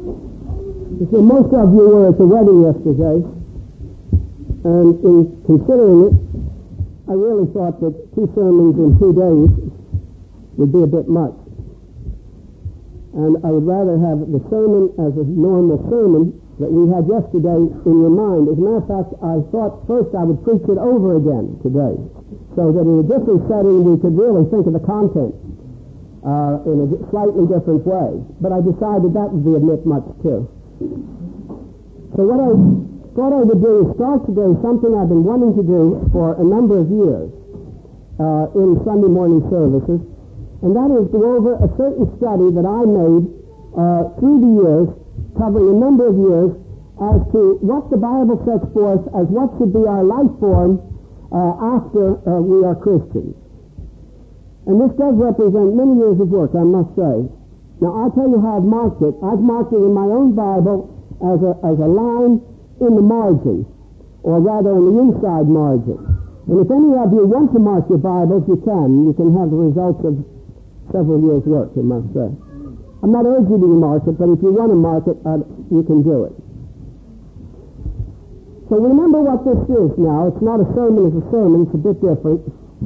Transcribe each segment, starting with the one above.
You see, most of you were at the wedding yesterday, and in considering it, I really thought that 2 sermons in 2 days would be a bit much. And I would rather have the sermon as a normal sermon that we had yesterday in your mind. As a matter of fact, I thought first I would preach it over again today, so that in a different setting we could really think of the content in a slightly different way. But I decided that would be a bit much too. So what I thought I would do is start today something I've been wanting to do for a number of years in Sunday morning services, and that is go over a certain study that I made through the years, covering a number of years, as to what the Bible sets forth as what should be our life form after we are Christians. And this does represent many years of work, I must say. Now, I'll tell you how I've marked it. I've marked it in my own Bible as a line in the margin, or rather on the inside margin. And if any of you want to mark your Bibles, you can. You can have the results of several years' work, I must say. I'm not urging you to mark it, but if you want to mark it, you can do it. So remember what this is now. It's not a sermon as a sermon. It's a bit different.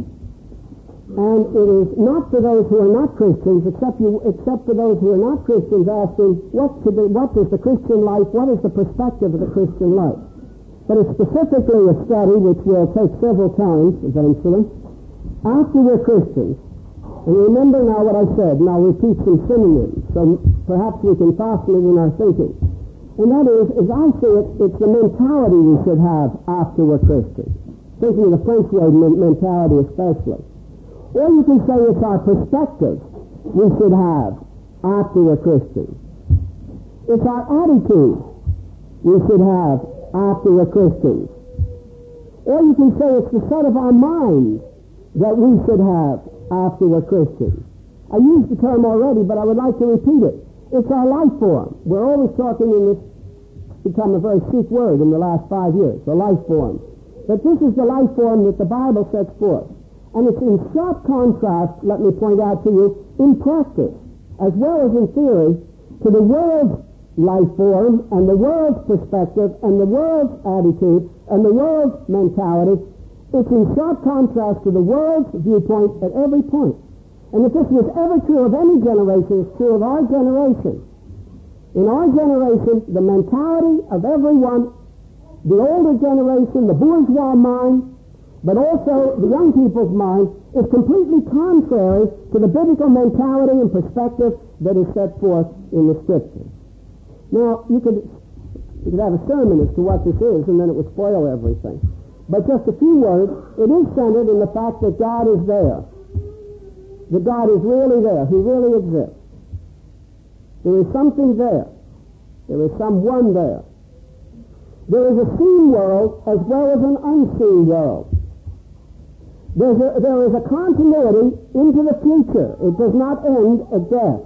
And it is not for those who are not Christians, except for those who are not Christians, asking, what is the Christian life? What is the perspective of the Christian life? But it's specifically a study which will take several times, eventually, after we're Christians. And remember now what I said, and I'll repeat some synonyms, so perhaps we can fasten it in our thinking. And that is, as I see it, it's the mentality we should have after we're Christians. Thinking of the French word mentality especially. Or you can say it's our perspective we should have after we're Christians. It's our attitude we should have after we're Christians. Or you can say it's the set of our mind that we should have after we're Christians. I used the term already, but I would like to repeat it. It's our life form. We're always talking in this, become a very chic word in the last 5 years, the life form. But this is the life form that the Bible sets forth. And it's in sharp contrast, let me point out to you, in practice, as well as in theory, to the world's life form and the world's perspective and the world's attitude and the world's mentality. It's in sharp contrast to the world's viewpoint at every point. And if this was ever true of any generation, it's true of our generation. In our generation, the mentality of everyone, the older generation, the bourgeois mind, but also the young people's mind, is completely contrary to the biblical mentality and perspective that is set forth in the Scriptures. Now, you could have a sermon as to what this is, and then it would spoil everything. But just a few words, it is centered in the fact that God is there. That God is really there. He really exists. There is something there. There is someone there. There is a seen world as well as an unseen world. There is a continuity into the future. It does not end at death.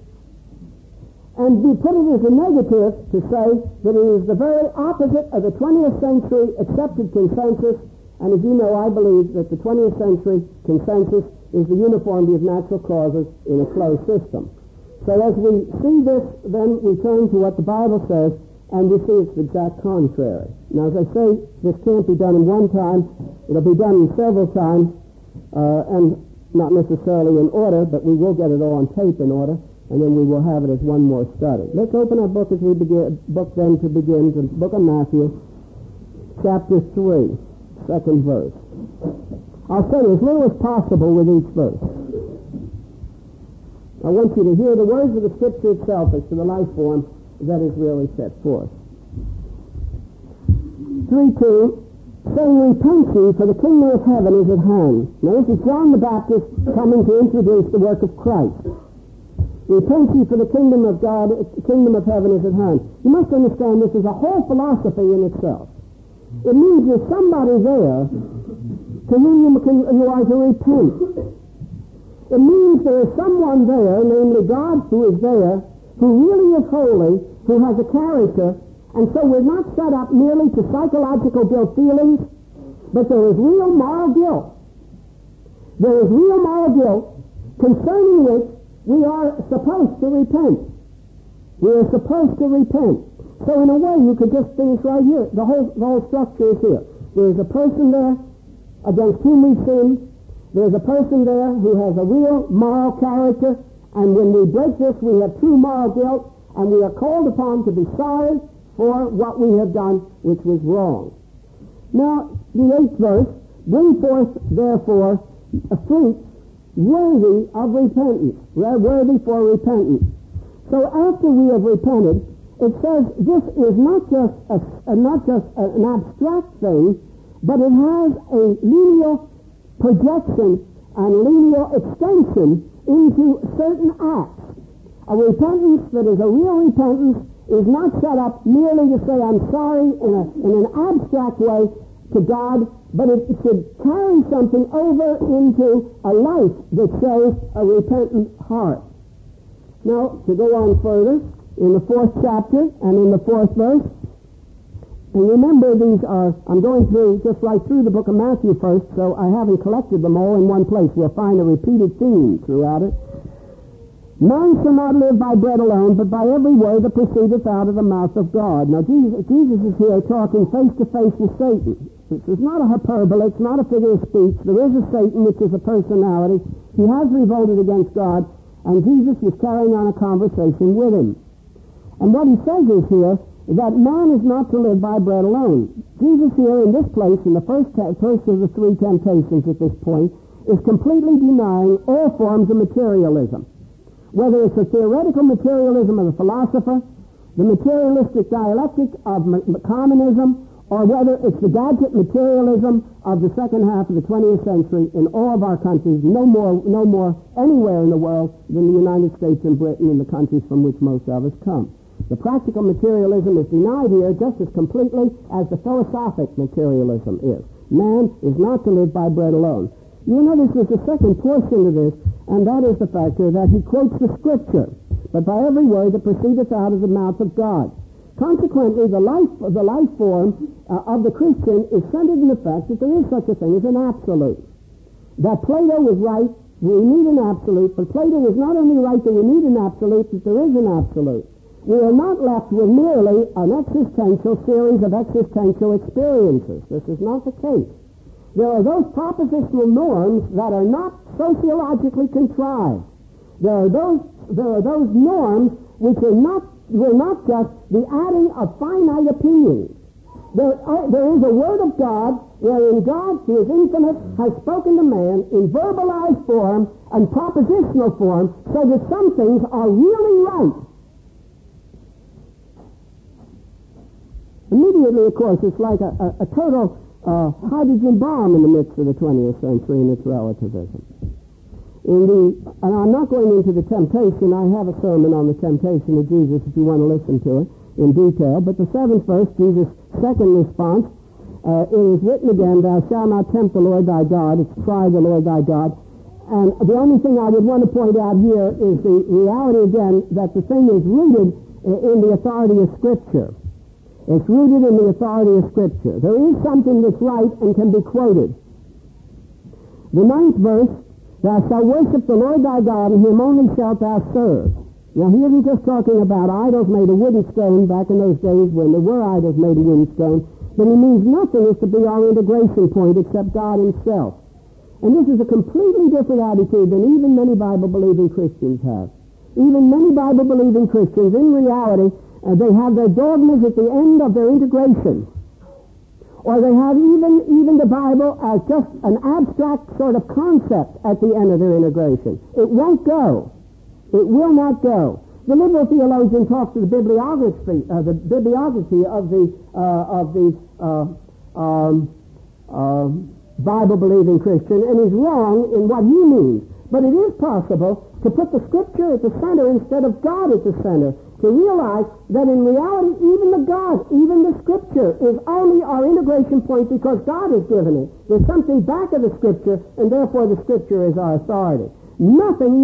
And we put it as a negative to say that it is the very opposite of the 20th century accepted consensus. And as you know, I believe that the 20th century consensus is the uniformity of natural causes in a closed system. So as we see this, then we turn to what the Bible says, and we see it's the exact contrary. Now, as I say, this can't be done in one time. It'll be done in several times, and not necessarily in order, but we will get it all on tape in order, and then we will have it as one more study. Let's open our book as we begin, the book of Matthew, chapter 3, 2nd verse. I'll say as little as possible with each verse. I want you to hear the words of the Scripture itself as to the life form that is really set forth. 3:2, saying, repent ye, for the kingdom of heaven is at hand. Now this is John the Baptist coming to introduce the work of Christ. Repent ye, for the kingdom of God, the kingdom of heaven is at hand. You must understand this is a whole philosophy in itself. It means there's somebody there to whom you are to repent. It means there is someone there, namely God, who is there, who really is holy, who has a character, and so we're not set up merely to psychological guilt feelings, but there is real moral guilt. There is real moral guilt concerning which we are supposed to repent. We are supposed to repent. So in a way, you could just finish right here. The whole structure is here. There's a person there against whom we sin. There's a person there who has a real moral character, and when we break this, we have true moral guilt, and we are called upon to be sorry for what we have done, which was wrong. Now, the 8th verse, bring forth, therefore, a fruit worthy of repentance, worthy for repentance. So after we have repented, it says this is not just an abstract thing, but it has a lineal projection and lineal extension into certain acts. A repentance that is a real repentance is not set up merely to say I'm sorry in an abstract way to God, but it should carry something over into a life that shows a repentant heart. Now, to go on further, in the 4th chapter and in the 4th verse, and remember these are, I'm going through, just right through the book of Matthew first, so I haven't collected them all in one place. We'll find a repeated theme throughout it. Man shall not live by bread alone, but by every word that proceedeth out of the mouth of God. Now, Jesus is here talking face to face with Satan. This is not a hyperbole. It's not a figure of speech. There is a Satan, which is a personality. He has revolted against God, and Jesus was carrying on a conversation with him. And what he says is here that man is not to live by bread alone. Jesus here in this place, in the first of the 3 temptations at this point, is completely denying all forms of materialism. Whether it's the theoretical materialism of the philosopher, the materialistic dialectic of communism, or whether it's the gadget materialism of the second half of the 20th century in all of our countries, no more anywhere in the world than the United States and Britain and the countries from which most of us come. The practical materialism is denied here just as completely as the philosophic materialism is. Man is not to live by bread alone. You notice there's a second portion to this, and that is the factor that he quotes the Scripture, but by every word that proceedeth out of the mouth of God. Consequently, the life form of the Christian is centered in the fact that there is such a thing as an absolute. That Plato was right, we need an absolute, but Plato was not only right that we need an absolute, but there is an absolute. We are not left with merely an existential series of existential experiences. This is not the case. There are those propositional norms that are not sociologically contrived. There are those norms which are not just the adding of finite opinions. There is a word of God wherein God, who is infinite, has spoken to man in verbalized form and propositional form so that some things are really right. Immediately, of course, it's like a total hydrogen bomb in the midst of the 20th century in its relativism. And I'm not going into the temptation. I have a sermon on the temptation of Jesus if you want to listen to it in detail. But the 7th verse, Jesus' second response, it is written again, thou shalt not tempt the Lord thy God. It's try the Lord thy God. And the only thing I would want to point out here is the reality again that the thing is rooted in the authority of Scripture. It's rooted in the authority of Scripture. There is something that's right and can be quoted. The 9th verse, thou shalt worship the Lord thy God, and him only shalt thou serve. Now, he isn't just talking about idols made of wood and stone back in those days when there were idols made of wood and stone, but he means nothing is to be our integration point except God himself. And this is a completely different attitude than even many Bible-believing Christians have. Even many Bible-believing Christians, in reality, they have their dogmas at the end of their integration. Or they have even the Bible as just an abstract sort of concept at the end of their integration. It won't go. It will not go. The liberal theologian talks of the bibliography of the Bible-believing Christian, and is wrong in what he means. But it is possible to put the Scripture at the center instead of God at the center, to realize that in reality, even the Scripture is only our integration point because God has given it. There's something back of the Scripture, and therefore the Scripture is our authority. Nothing.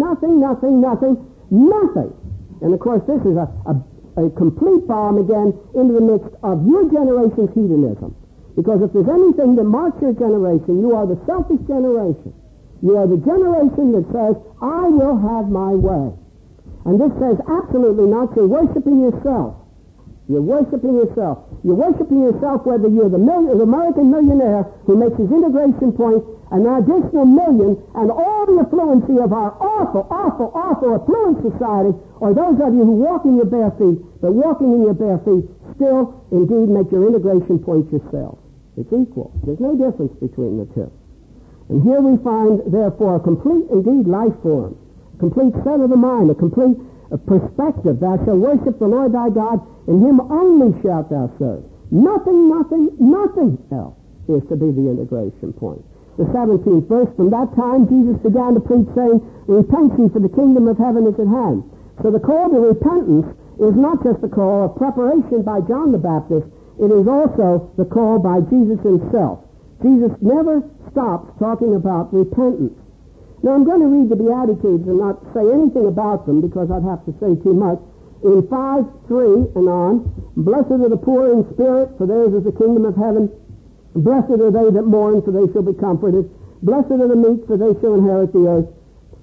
And of course, this is a complete bomb again into the midst of your generation's hedonism. Because if there's anything that marks your generation, you are the selfish generation. You are the generation that says, I will have my way. And this says absolutely not. You're worshiping yourself. You're worshiping yourself. You're worshiping yourself whether you're the American millionaire who makes his integration point an additional million and all the affluency of our awful, awful, awful affluent society, or those of you who walk in your bare feet, but walking in your bare feet still indeed make your integration point yourself. It's equal. There's no difference between the two. And here we find, therefore, a complete, indeed, life form, a complete set of the mind, a complete perspective. Thou shalt worship the Lord thy God, and him only shalt thou serve. Nothing, nothing, nothing else is to be the integration point. The 17th verse, from that time Jesus began to preach, saying, repent ye, for the kingdom of heaven is at hand. So the call to repentance is not just the call of preparation by John the Baptist, it is also the call by Jesus himself. Jesus never stops talking about repentance. Now I'm going to read the Beatitudes and not say anything about them because I'd have to say too much. In 5:3 and on, blessed are the poor in spirit, for theirs is the kingdom of heaven. Blessed are they that mourn, for they shall be comforted. Blessed are the meek, for they shall inherit the earth.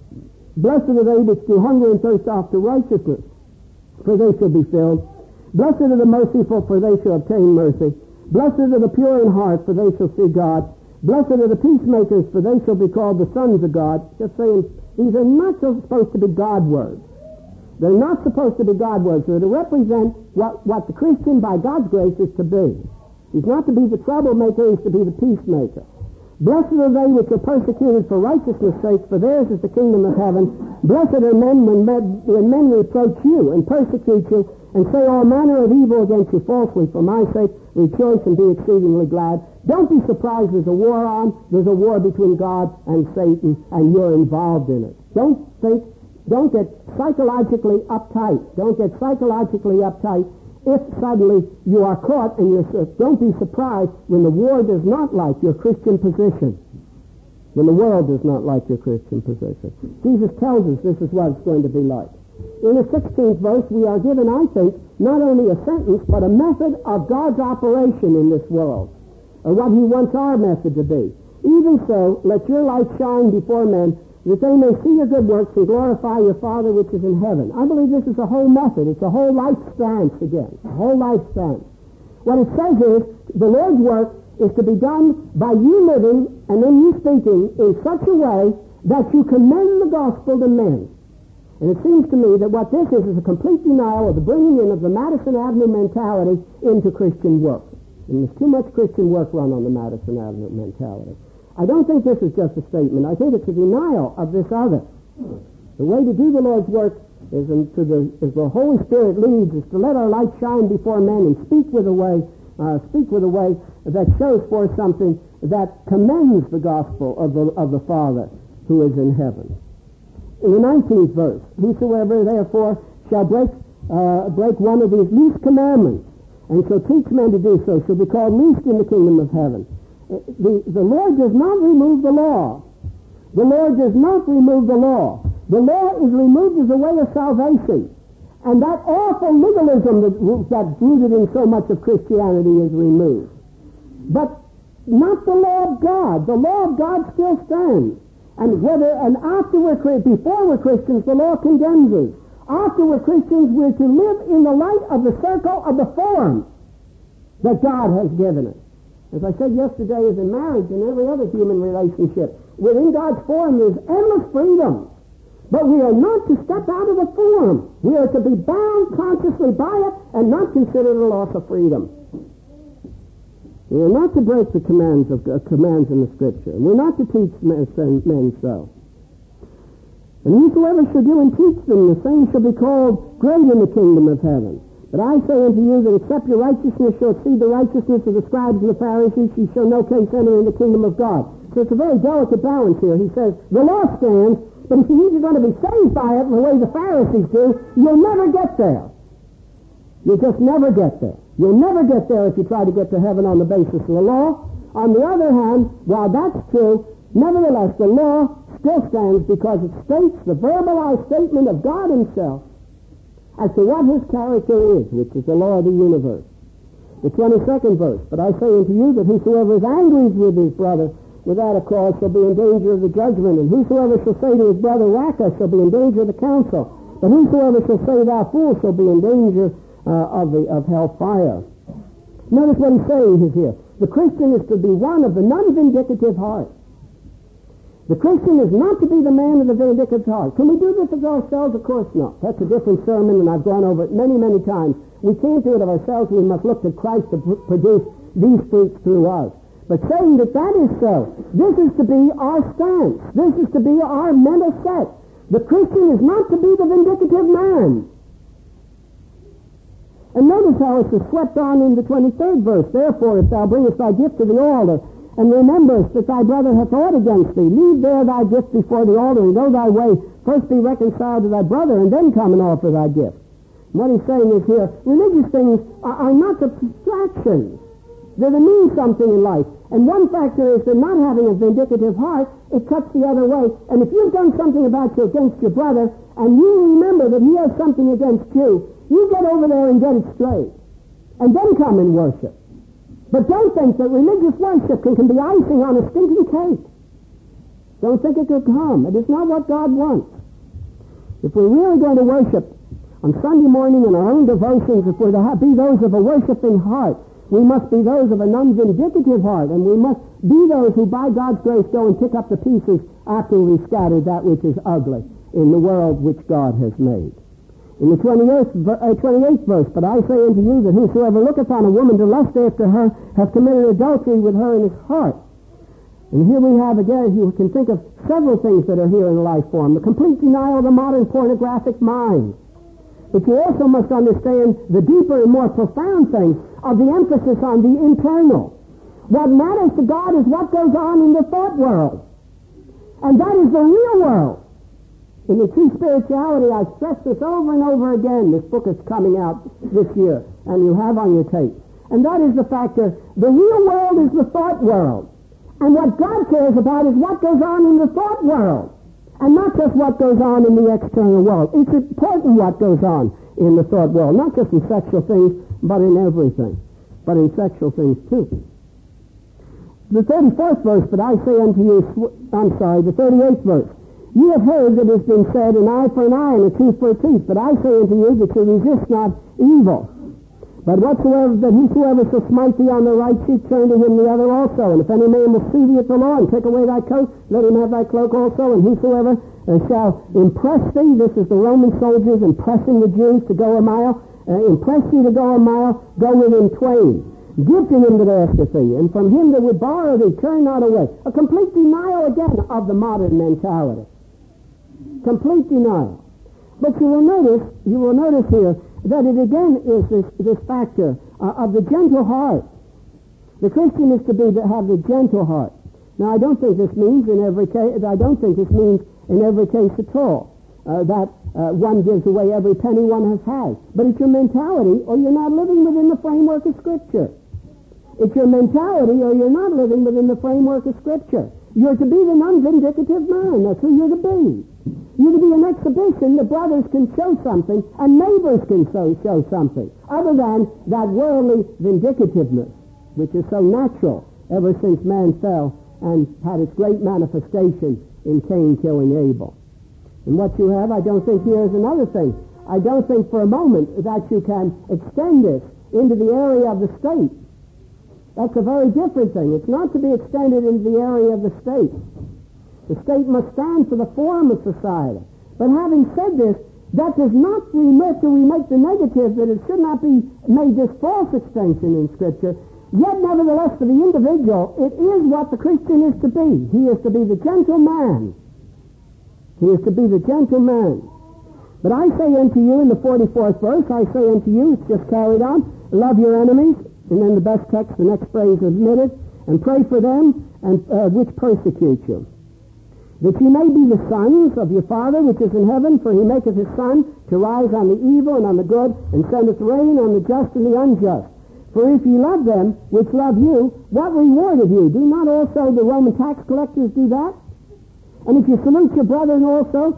Blessed are they which do hunger and thirst after righteousness, for they shall be filled. Blessed are the merciful, for they shall obtain mercy. Blessed are the pure in heart, for they shall see God. Blessed are the peacemakers, for they shall be called the sons of God. Just saying, these are not supposed to be God words. They're not supposed to be God words. They're to represent what the Christian, by God's grace, is to be. He's not to be the troublemaker, he's to be the peacemaker. Blessed are they which are persecuted for righteousness' sake, for theirs is the kingdom of heaven. Blessed are men when men reproach you and persecute you, and say all manner of evil against you falsely for my sake. Rejoice and be exceedingly glad. Don't be surprised there's a war on. There's a war between God and Satan, and you're involved in it. Don't get psychologically uptight. Don't get psychologically uptight if suddenly you are caught, and don't be surprised when the war does not like your Christian position. When the world does not like your Christian position. Jesus tells us this is what it's going to be like. In the 16th verse, we are given, I think, not only a sentence, but a method of God's operation in this world, or what he wants our method to be. Even so, let your light shine before men, that they may see your good works and glorify your Father which is in heaven. I believe this is a whole method. It's a whole life stance again. A whole life stance. What it says is, the Lord's work is to be done by you living and then you speaking in such a way that you commend the gospel to men. And it seems to me that what this is a complete denial of the bringing in of the Madison Avenue mentality into Christian work. And there's too much Christian work run on the Madison Avenue mentality. I don't think this is just a statement. I think it's a denial of this other. The way to do the Lord's work is as the Holy Spirit leads, is to let our light shine before men and speak with a way that shows forth something that commends the gospel of the Father who is in heaven. In the 19th verse, whosoever therefore shall break one of these least commandments, and shall teach men to do so, shall be called least in the kingdom of heaven. The Lord does not remove the law. The Lord does not remove the law. The law is removed as a way of salvation. And that awful legalism that's rooted in so much of Christianity is removed. But not the law of God. The law of God still stands. And before we're Christians, the law condemns us. After we're Christians, we're to live in the light of the circle of the form that God has given us. As I said yesterday, as in marriage and every other human relationship, within God's form there's endless freedom. But we are not to step out of the form. We are to be bound consciously by it and not consider it a loss of freedom. We are not to break the commands in the Scripture. We're not to teach men so. And whosoever shall do and teach them, the same shall be called great in the kingdom of heaven. But I say unto you that except your righteousness shall exceed the righteousness of the scribes and the Pharisees, ye shall no case enter in the kingdom of God. So it's a very delicate balance here. He says, the law stands, but if you're going to be saved by it the way the Pharisees do, you'll never get there. You'll just never get there. You'll never get there if you try to get to heaven on the basis of the law. On the other hand, while that's true, nevertheless, the law still stands because it states the verbalized statement of God himself as to what his character is, which is the law of the universe. The 22nd verse, but I say unto you that whosoever is angry with his brother without a cause shall be in danger of the judgment, and whosoever shall say to his brother, Raca, shall be in danger of the council. But whosoever shall say thou fool shall be in danger of hellfire. Notice what he's saying here. The Christian is to be one of the non-vindicative heart. The Christian is not to be the man of the vindictive heart. Can we do this of ourselves? Of course not. That's a different sermon, and I've gone over it many, many times. We can't do it of ourselves. We must look to Christ to produce these fruits through us. But saying that that is so, this is to be our stance. This is to be our mental set. The Christian is not to be the vindicative man. And notice how it's swept on in the 23rd verse. Therefore, if thou bringest thy gift to the altar, and rememberest that thy brother hath aught against thee, leave there thy gift before the altar, and go thy way. First be reconciled to thy brother, and then come and offer thy gift. And what he's saying is here, religious things are not abstractions. They're to mean something in life. And one factor is that not having a vindictive heart, it cuts the other way. And if you've done something against your brother, and you remember that he has something against you, you get over there and get it straight. And then come and worship. But don't think that religious worship can be icing on a stinking cake. Don't think it could come. It is not what God wants. If we're really going to worship on Sunday morning in our own devotions, if we're to be those of a worshiping heart, we must be those of a non-vindicative heart, and we must be those who by God's grace go and pick up the pieces after we've scattered that which is ugly in the world which God has made. In the 28th verse, but I say unto you that whosoever looketh on a woman to lust after her hath committed adultery with her in his heart. And here we have again, you can think of several things that are here in the life form. The complete denial of the modern pornographic mind. But you also must understand the deeper and more profound things of the emphasis on the internal. What matters to God is what goes on in the thought world. And that is the real world. In the True Spirituality, I've stressed this over and over again. This book is coming out this year, and you have on your tape. And that is the factor. The real world is the thought world. And what God cares about is what goes on in the thought world, and not just what goes on in the external world. It's important what goes on in the thought world, not just in sexual things, but in everything. But in sexual things, too. The 34th verse, but I say unto you, the 38th verse. Ye have heard that it has been said, an eye for an eye and a tooth for a tooth. But I say unto you that you resist not evil. But whosoever shall smite thee on the right cheek, turn to him the other also. And if any man will sue thee at the law and take away thy coat, let him have thy cloak also. And whosoever shall impress thee, this is the Roman soldiers impressing the Jews to go a mile, impress you to go a mile, go with him twain. Give to him that asketh thee, and from him that would borrow thee, turn not away. A complete denial again of the modern mentality. Complete denial. But you will notice here that it again is this factor of the gentle heart. The Christian is to have the gentle heart. Now, I don't think this means in every case. I don't think this means in every case at all that one gives away every penny one has. But it's your mentality, or you're not living within the framework of Scripture. It's your mentality, or you're not living within the framework of Scripture. You're to be the non-vindicative man. That's who you're to be. You're to be an exhibition that brothers can show something and neighbors can show something, other than that worldly vindicativeness, which is so natural ever since man fell and had its great manifestation in Cain killing Abel. And what you have, I don't think here is another thing. I don't think for a moment that you can extend this into the area of the state. That's a very different thing. It's not to be extended into the area of the state. The state must stand for the form of society. But having said this, that does not remit to remake the negative that it should not be made this false extension in Scripture. Yet, nevertheless, for the individual, it is what the Christian is to be. He is to be the gentle man. He is to be the gentle man. But I say unto you, in the 44th verse, I say unto you, it's just carried on, love your enemies, and then the best text, the next phrase is omitted, and pray for them and which persecute you, that ye may be the sons of your Father which is in heaven, for he maketh his sun to rise on the evil and on the good, and sendeth rain on the just and the unjust. For if ye love them which love you, what reward have you? Do not also the Roman tax collectors do that? And if you salute your brethren also,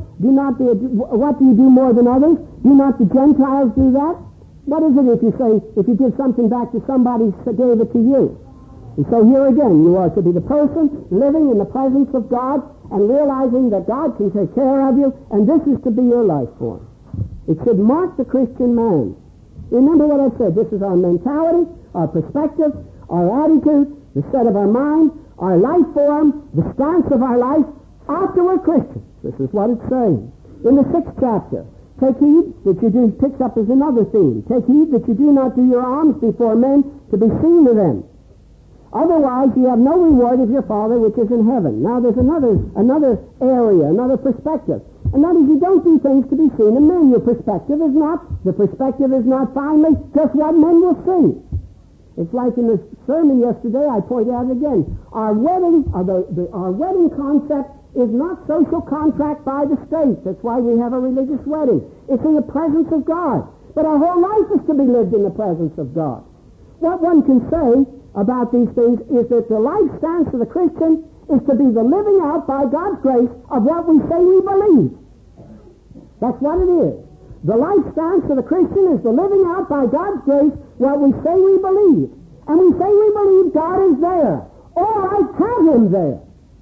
what do you do more than others? Do not the Gentiles do that? What is it if you give something back to somebody who gave it to you? And so here again, you are to be the person living in the presence of God and realizing that God can take care of you, and this is to be your life form. It should mark the Christian man. Remember what I said. This is our mentality, our perspective, our attitude, the set of our mind, our life form, the stance of our life after we're Christians. This is what it's saying. In the 6th chapter, take heed that you do, picks up as another theme. Take heed that you do not do your alms before men to be seen of them. Otherwise, you have no reward of your Father which is in heaven. Now, there's another area, another perspective. And that is, you don't do things to be seen of men. The perspective is not finally just what men will see. It's like in the sermon yesterday, I pointed out again. Our wedding concept is not social contract by the state. That's why we have a religious wedding. It's in the presence of God. But our whole life is to be lived in the presence of God. What one can say about these things is that the life stance of the Christian is to be the living out by God's grace of what we say we believe. That's what it is. The life stance of the Christian is the living out by God's grace what we say we believe. And we say we believe God is there, or I have Him there.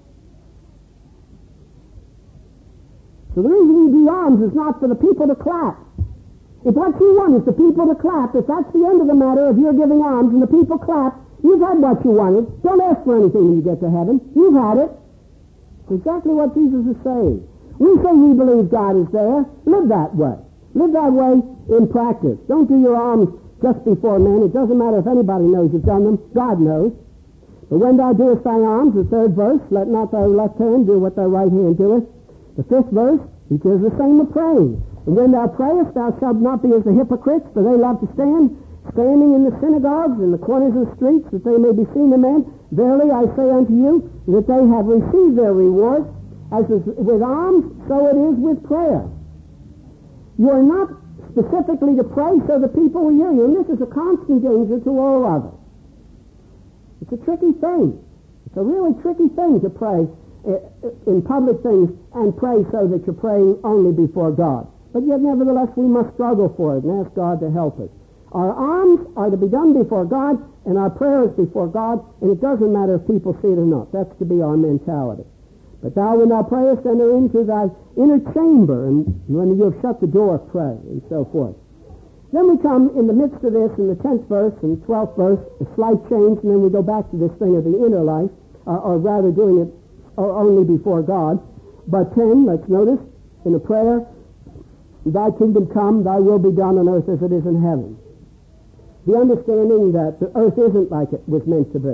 So the reason you do alms is not for the people to clap. If what you want is the people to clap, if that's the end of the matter, if you're giving alms and the people clap, you've had what you wanted. Don't ask for anything when you get to heaven. You've had it. It's exactly what Jesus is saying. We say we believe God is there. Live that way. Live that way in practice. Don't do your alms just before men. It doesn't matter if anybody knows you've done them. God knows. But when thou doest thy alms, the 3rd verse, let not thy left hand do what thy right hand doeth. The 5th verse, he says the same of praying. And when thou prayest, thou shalt not be as the hypocrites, for they love to standing in the synagogues and the corners of the streets, that they may be seen of men. Verily I say unto you, that they have received their reward. As is with alms, so it is with prayer. You are not specifically to pray so the people will hear you, and this is a constant danger to all of us. It's a tricky thing. It's a really tricky thing to pray in public things and pray so that you're praying only before God. But yet, nevertheless, we must struggle for it and ask God to help us. Our alms are to be done before God, and our prayers before God, and it doesn't matter if people see it or not. That's to be our mentality. But thou, when thou prayest, enter into thy inner chamber, and when you have shut the door, pray, and so forth. Then we come in the midst of this, in the 10th verse and 12th verse, a slight change, and then we go back to this thing of the inner life, or rather doing it only before God. But 10, let's notice, in the prayer, thy kingdom come, thy will be done on earth as it is in heaven. The understanding that the earth isn't like it was meant to be.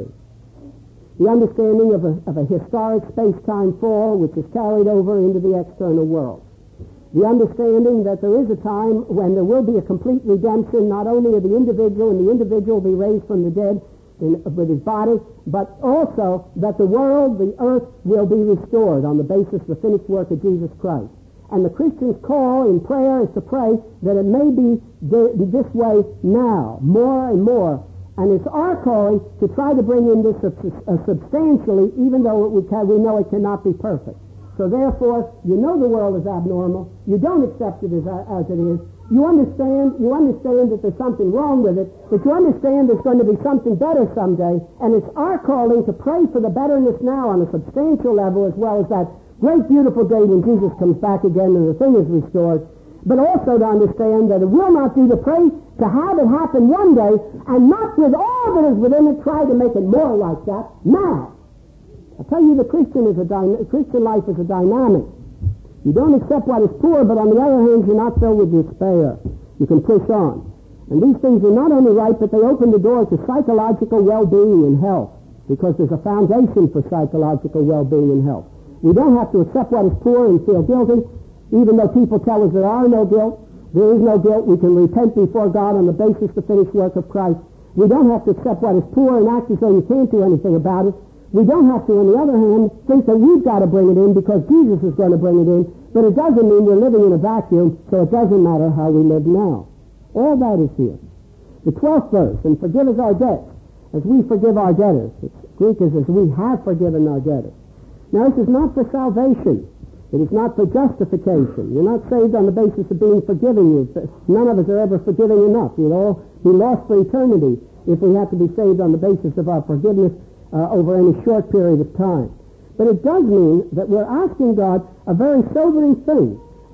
The understanding of a historic space-time fall which is carried over into the external world. The understanding that there is a time when there will be a complete redemption, not only of the individual, and the individual will be raised from the dead with his body, but also that the world, the earth, will be restored on the basis of the finished work of Jesus Christ. And the Christian's call in prayer is to pray that it may be this way now, more and more. And it's our calling to try to bring in this substantially, even though we know it cannot be perfect. So therefore, you know the world is abnormal. You don't accept it as it is. You understand that there's something wrong with it, but you understand there's going to be something better someday. And it's our calling to pray for the betterness now on a substantial level, as well as that great beautiful day when Jesus comes back again and the thing is restored. But also to understand that it will not do to pray to have it happen one day, and not with all that is within it try to make it more like that now. I tell you, the Christian life is a dynamic. You don't accept what is poor, but on the other hand, you're not filled with despair. You can push on. And these things are not only right, but they open the door to psychological well-being and health, because there's a foundation for psychological well-being and health. We don't have to accept what is poor and feel guilty, even though people tell us there is no guilt. We can repent before God on the basis of the finished work of Christ. We don't have to accept what is poor and act as though you can't do anything about it. We don't have to, on the other hand, think that we've got to bring it in because Jesus is going to bring it in. But it doesn't mean we're living in a vacuum, so it doesn't matter how we live now. All that is here. The 12th verse, and forgive us our debts, as we forgive our debtors. Greek is as we have forgiven our debtors. Now, this is not for salvation. It is not for justification. You're not saved on the basis of being forgiven. None of us are ever forgiving enough. You'd all be lost for eternity if we have to be saved on the basis of our forgiveness over any short period of time. But it does mean that we're asking God a very sobering thing,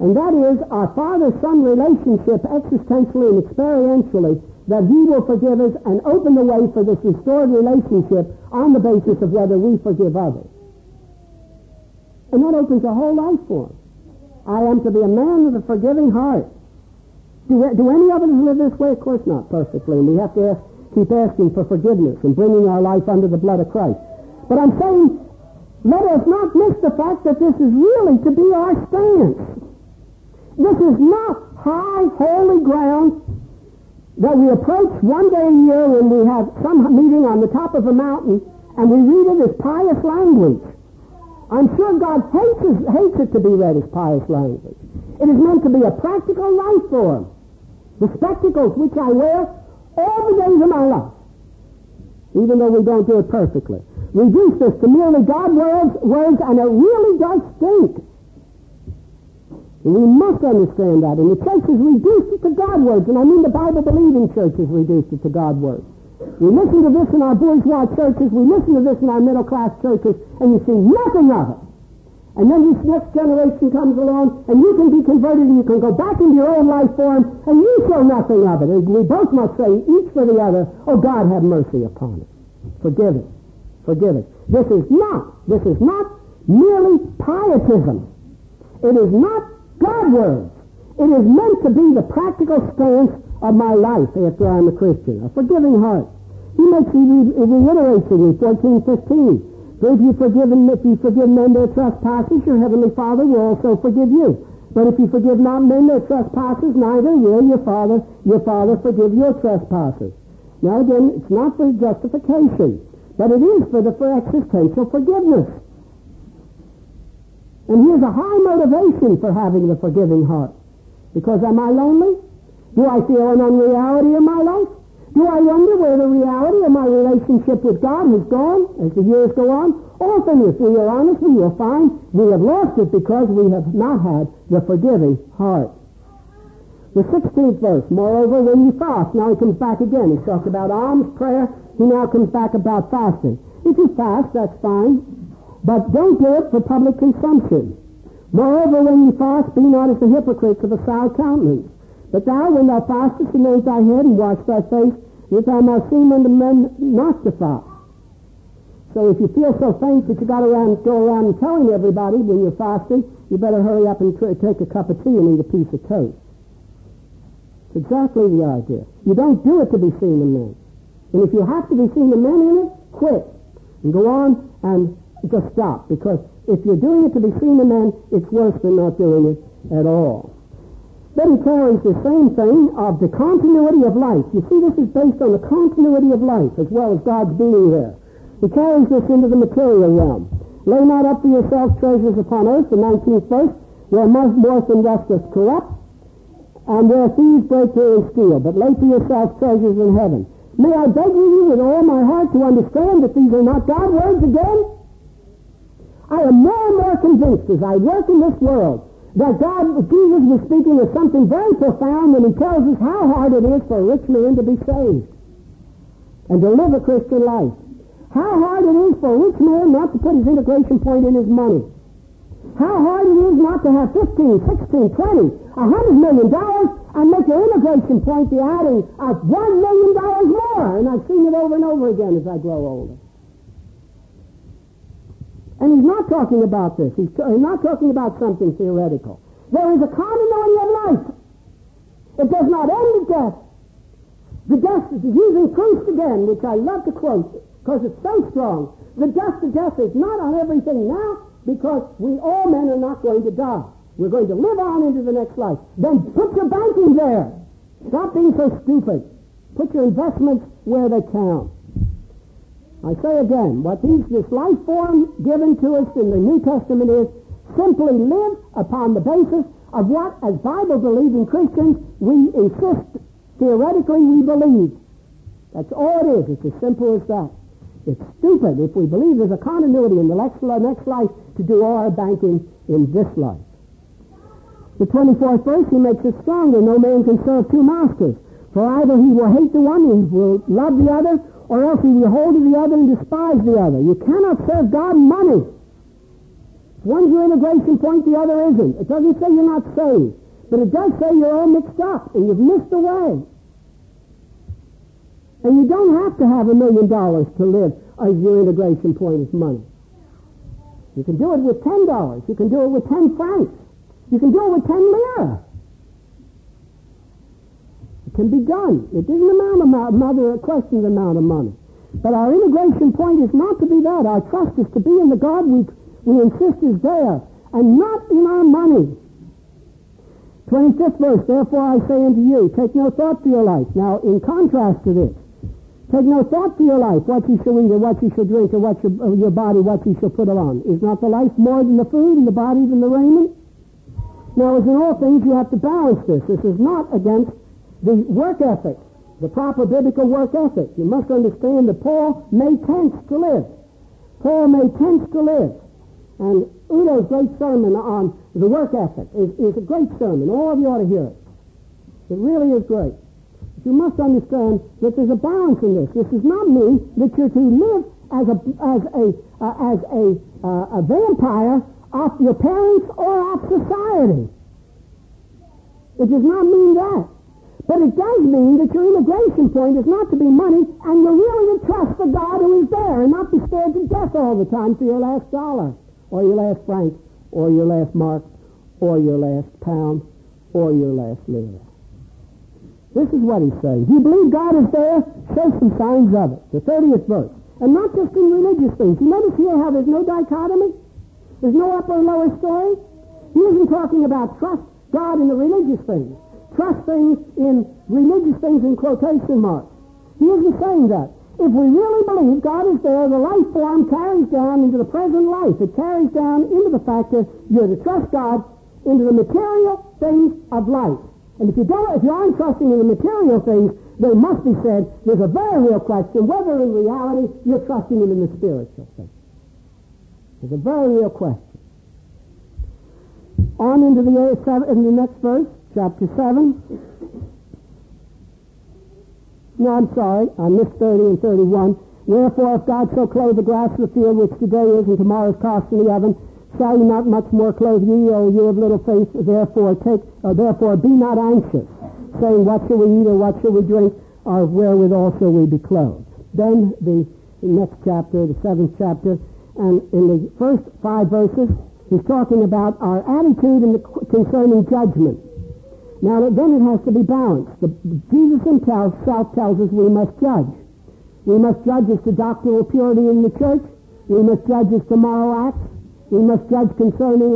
And that is our Father-Son relationship existentially and experientially, that he will forgive us and open the way for this restored relationship on the basis of whether we forgive others. And that opens a whole life for us. I am to be a man with a forgiving heart. Do any of us live this way? Of course not perfectly. And we have to keep asking for forgiveness and bringing our life under the blood of Christ. But I'm saying, let us not miss the fact that this is really to be our stance. This is not high, holy ground that we approach one day a year when we have some meeting on the top of a mountain and we read it as pious language. I'm sure God hates it to be read as pious language. It is meant to be a practical life form. The spectacles which I wear all the days of my life, even though we don't do it perfectly. Reduce this to merely God words, and it really does stink. And we must understand that. And the church has reduced it to God words, and I mean the Bible-believing church has reduced it to God words. We listen to this in our bourgeois churches, we listen to this in our middle-class churches, and you see nothing of it. And then this next generation comes along, and you can be converted, and you can go back into your own life form, and you show nothing of it. And we both must say, each for the other, oh, God, have mercy upon us. Forgive it. Forgive it. This is not merely pietism. It is not God words. It is meant to be the practical stance of my life after I'm a Christian. A forgiving heart. He reiterates it in 14:15. For if you forgive men their trespasses, your heavenly Father will also forgive you. But if you forgive not men their trespasses, neither will your Father forgive your trespasses. Now again, it's not for justification, but it is for existential forgiveness. And here's a high motivation for having the forgiving heart. Because am I lonely? Do I feel an unreality in my life? Do I wonder where the reality of my relationship with God has gone as the years go on? Often, if we are honest, we will find we have lost it because we have not had the forgiving heart. The 16th verse, moreover, when you fast, now he comes back again. He talks about alms, prayer. He now comes back about fasting. If you fast, that's fine, but don't do it for public consumption. Moreover, when you fast, be not as the hypocrites of a sour countenance. But thou, when thou fastest, anoint thy head and wash thy face, that thou mayest seem unto men not to fast. So if you feel so faint that you got to go around and telling everybody when you're fasting, you better hurry up and take a cup of tea and eat a piece of toast. It's exactly the idea. You don't do it to be seen in men. And if you have to be seen in men in it, quit. And go on and just stop. Because if you're doing it to be seen in men, it's worse than not doing it at all. Then he carries the same thing of the continuity of life. You see, this is based on the continuity of life as well as God's being there. He carries this into the material realm. Lay not up for yourselves treasures upon earth, the 19th verse, where moth and rust doth corrupt, and where thieves break through and steal. But lay for yourselves treasures in heaven. May I beg you with all my heart to understand that these are not God words again? I am more and more convinced as I work in this world that Jesus was speaking of something very profound when he tells us how hard it is for a rich man to be saved and to live a Christian life. How hard it is for a rich man not to put his integration point in his money. How hard it is not to have 15, 16, 20, $100 million and make your integration point the adding of $1 million more. And I've seen it over and over again as I grow older. And he's not talking about this. He's not talking about something theoretical. There is a continuity of life. It does not end at death. The death, using Proust again, which I love to quote because it's so strong, the death to death is not on everything now because we all men are not going to die. We're going to live on into the next life. Then put your banking there. Stop being so stupid. Put your investments where they count. I say again, what this life form given to us in the New Testament is simply live upon the basis of what, as Bible-believing Christians, we insist, theoretically we believe. That's all it is. It's as simple as that. It's stupid if we believe there's a continuity in the next life to do all our banking in this life. The 24th verse, he makes it stronger. No man can serve two masters. For either he will hate the one and he will love the other, or else he will hold to the other and despise the other. You cannot serve God and money. One's your integration point, the other isn't. It doesn't say you're not saved, but it does say you're all mixed up and you've missed the way. And you don't have to have $1 million to live as your integration point is money. You can do it with $10. You can do it with 10 francs. You can do it with 10 lira. It can be done. It doesn't question the amount of money. But our integration point is not to be that. Our trust is to be in the God we insist is there, and not in our money. 25th verse, therefore I say unto you, take no thought for your life. Now, in contrast to this, take no thought for your life, what ye shall eat, or what ye shall drink, or what your body, what ye shall put on. Is not the life more than the food, and the body than the raiment? Now, as in all things, you have to balance this. This is not against the work ethic, the proper biblical work ethic. You must understand that Paul made tents to live. Paul made tents to live. And Udo's great sermon on the work ethic is a great sermon. All of you ought to hear it. It really is great. But you must understand that there's a balance in this. This does not mean that you're to live as a vampire off your parents or off society. It does not mean that. But it does mean that your integration point is not to be money, and you're really to trust the God who is there and not be scared to death all the time for your last dollar, or your last franc, or your last mark, or your last pound, or your last lira. This is what he's saying. Do you believe God is there? Show some signs of it. The 30th verse. And not just in religious things. You notice here how there's no dichotomy? There's no upper and lower story? He isn't talking about trust God in the religious things. Trust things in religious things in quotation marks. He isn't saying that. If we really believe God is there, the life form carries down into the present life. It carries down into the fact that you're to trust God into the material things of life. And if you aren't trusting in the material things, they must be said, there's a very real question whether in reality you're trusting Him in the spiritual things. There's a very real question. On into the next verse, chapter 7. No, I'm sorry, I missed 30 and 31. Wherefore, if God so clothe the grass of the field, which today is and tomorrow is cast in the oven, shall He not much more clothe ye, O ye of little faith? Therefore be not anxious, saying, what shall we eat, or what shall we drink, or wherewithal shall we be clothed? Then the next chapter, the 7th chapter, and in the first 5 verses, he's talking about our attitude concerning judgment. Now, then it has to be balanced. Jesus himself tells us we must judge. We must judge as to doctrinal purity in the church. We must judge as to moral acts. We must judge concerning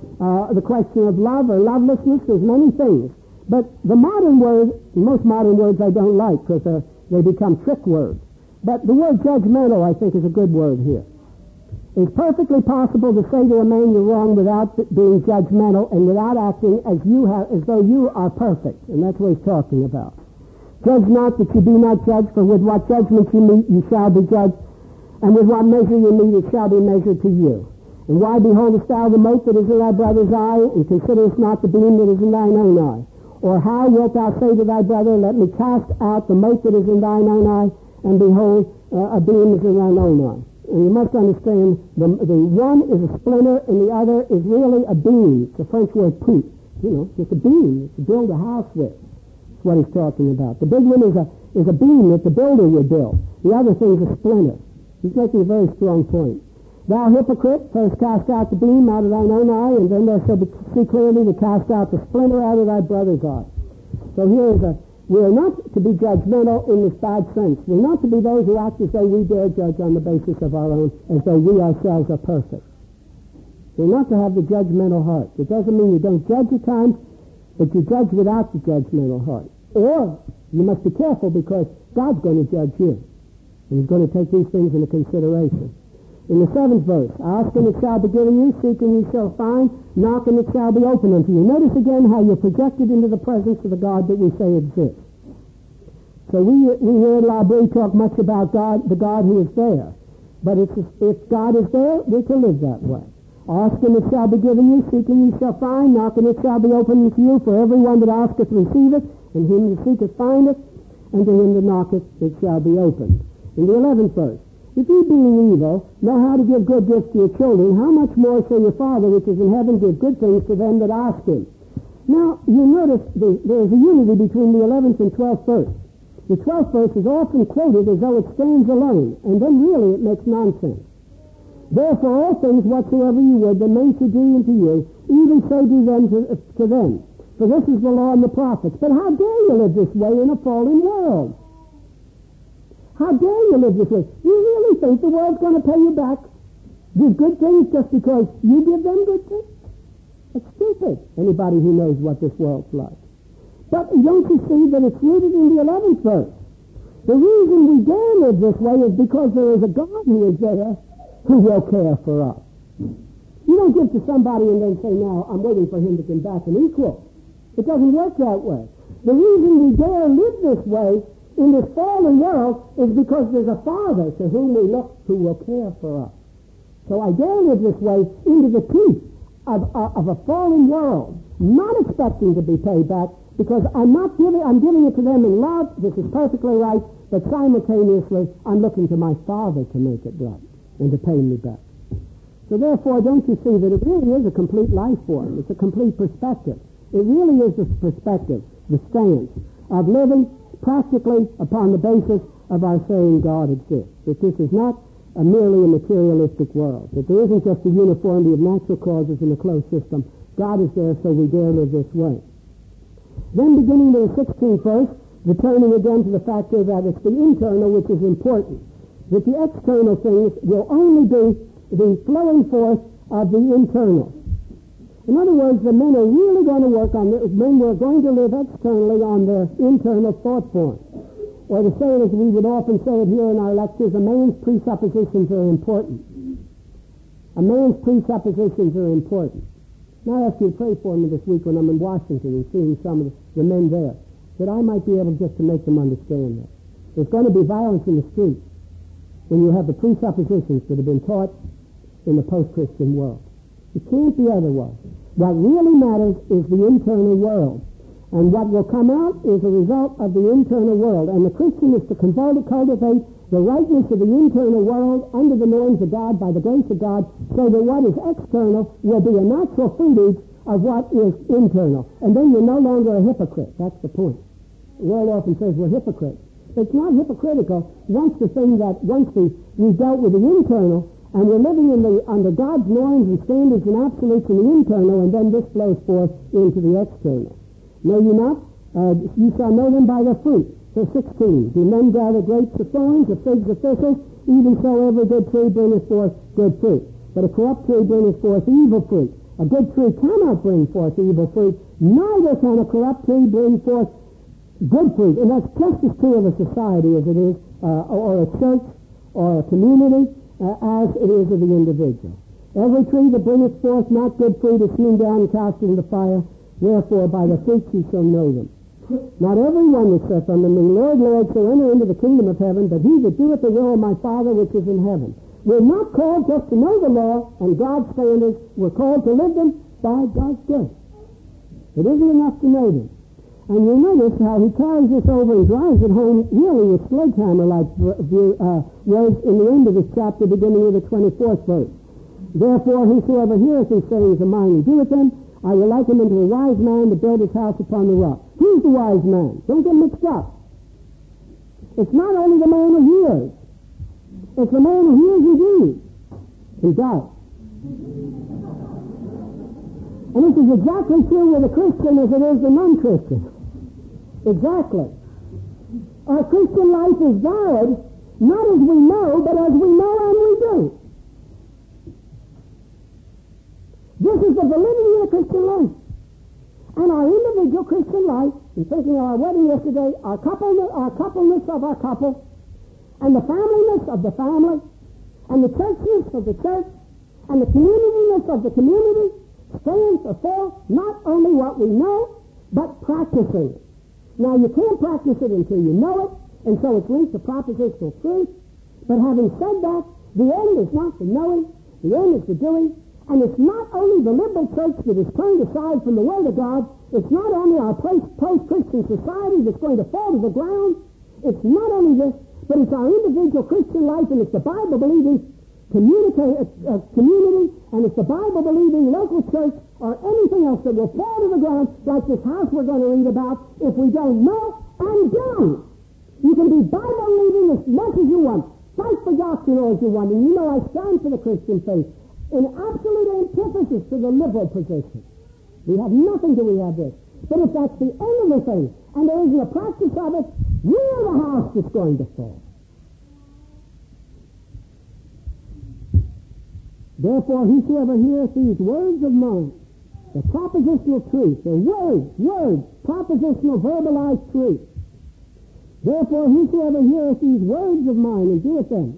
the question of love or lovelessness. There's many things. But the modern word, most modern words I don't like because they become trick words. But the word judgmental, I think, is a good word here. It's perfectly possible to say to a man you're wrong without being judgmental and without acting as though you are perfect. And that's what he's talking about. Judge not that you be not judged, for with what judgment you meet you shall be judged, and with what measure you meet it shall be measured to you. And why beholdest thou the mote that is in thy brother's eye, and considerest not the beam that is in thine own eye? Or how wilt thou say to thy brother, let me cast out the mote that is in thine own eye, and behold, a beam is in thine own eye? And you must understand, the one is a splinter, and the other is really a beam. It's a French word, poutre. Just a beam to build a house with. That's what he's talking about. The big one is a beam that the builder would build. The other thing is a splinter. He's making a very strong point. Thou hypocrite, first cast out the beam out of thine own eye, and then thou shalt see clearly to cast out the splinter out of thy brother's eye. So here is we are not to be judgmental in this bad sense. We're not to be those who act as though we dare judge on the basis of our own, as though we ourselves are perfect. We're not to have the judgmental heart. It doesn't mean you don't judge at times, but you judge without the judgmental heart. Or you must be careful because God's going to judge you. And He's going to take these things into consideration. In the 7th verse, ask and it shall be given you, seek and you shall find, knock and it shall be opened unto you. Notice again how you're projected into the presence of the God that we say exists. So we hear L'Abri talk much about God, the God who is there. But if God is there, we're to live that way. Ask and it shall be given you, seek and you shall find, knock and it shall be opened unto you. For everyone that asketh receiveth, and him that seeketh findeth, and to him that knocketh it shall be opened. In the 11th verse, If you, being evil, know how to give good gifts to your children, how much more shall your Father which is in heaven give good things to them that ask him? Now, you notice there is a unity between the 11th and 12th verse. The 12th verse is often quoted as though it stands alone, and then really it makes nonsense. Therefore all things whatsoever you would that men should do unto you, even so do them to them. For this is the law and the prophets. But how dare you live this way in a fallen world? How dare you live this way? You really think the world's going to pay you back with good things just because you give them good things? It's stupid, anybody who knows what this world's like. But don't you see that it's rooted in the 11th verse? The reason we dare live this way is because there is a God who is there who will care for us. You don't give to somebody and then say, now, I'm waiting for him to come back and equal. It doesn't work that way. The reason we dare live this way in this fallen world is because there's a Father to whom we look who will care for us. So I dare live this way into the peace of a fallen world, not expecting to be paid back, because I'm giving it to them in love. This is perfectly right, but simultaneously I'm looking to my Father to make it right and to pay me back. So therefore, don't you see that it really is a complete life form? It's a complete perspective. It really is the perspective, the stance of living practically upon the basis of our saying God exists. That this is not merely a materialistic world. That there isn't just a uniformity of natural causes in a closed system. God is there, so we dare live this way. Then beginning with the 16th verse, returning again to the factor that it's the internal which is important. That the external things will only be the flowing forth of the internal. In other words, the men are really going to work on men were going to live externally on their internal thought form. Or to say it as we would often say it here in our lectures, a man's presuppositions are important. A man's presuppositions are important. Now I ask you to pray for me this week when I'm in Washington and seeing some of the men there, that I might be able just to make them understand that. There's going to be violence in the streets when you have the presuppositions that have been taught in the post-Christian world. It can't be otherwise. What really matters is the internal world. And what will come out is a result of the internal world. And the Christian is to cultivate the rightness of the internal world under the norms of God, by the grace of God, so that what is external will be a natural fruitage of what is internal. And then you're no longer a hypocrite. That's the point. The world often says we're hypocrites. It's not hypocritical once we've dealt with the internal, and we're living under God's norms and standards and absolutes in the internal, and then this flows forth into the external. Know you not? You shall know them by their fruit. So 16. Do men gather grapes of thorns, or figs of thistles? Even so every good tree bringeth forth good fruit. But a corrupt tree bringeth forth evil fruit. A good tree cannot bring forth evil fruit, neither can a corrupt tree bring forth good fruit. And that's just as true of a society as it is, or a church, or a community, as it is of the individual. Every tree that bringeth forth not good fruit is hewn down and cast into the fire. Wherefore by the fruits ye shall know them. Not every one that saith unto me, Lord, Lord, shall enter into the kingdom of heaven, but he that doeth the will of my Father which is in heaven. We're not called just to know the law and God's standards. We're called to live them by God's grace. It isn't enough to know them. And you notice how he carries this over and drives it home really with sledgehammer-like words in the end of this chapter, beginning with the 24th verse. Therefore, whosoever heareth these sayings of mine and doeth them, I will liken him to a wise man to build his house upon the rock. Who's the wise man? Don't get mixed up. It's not only the man who hears. It's the man who hears and does. He does. And this is exactly true with a Christian as it is the non-Christian. Exactly. Our Christian life is valid, not as we know, but as we know and we do. This is the validity of the Christian life. And our individual Christian life, in thinking of our wedding yesterday, our coupleness of our couple, and the familyness of the family, and the churchness of the church, and the communityness of the community, stands for not only what we know, but practicing it. Now, you can't practice it until you know it, and so it's linked to propositional truth. But having said that, the end is not the knowing, the end is the doing. And it's not only the liberal church that is turned aside from the Word of God. It's not only our post-Christian society that's going to fall to the ground. It's not only this, But it's our individual Christian life, and it's the Bible-believing community, and it's the Bible-believing local church or anything else that will fall to the ground, like this house we're going to read about, if we don't know and do. You can be Bible-believing as much as you want. Fight for doctrinal as you want, and you know I stand for the Christian faith in absolute antithesis to the liberal position. We have nothing till we have this. But if that's the end of the thing, and there isn't a practice of it, we're the house that's going to fall. Therefore, whosoever heareth these words of mine, the propositional truth, the words, propositional, verbalized truth. Therefore, whosoever heareth these words of mine and doeth them,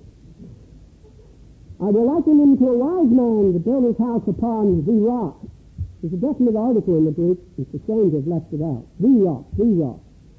I will liken him to a wise man that built his house upon the rock. There's a definite article in the Greek. It's a shame to have left it out. The rock, the rock.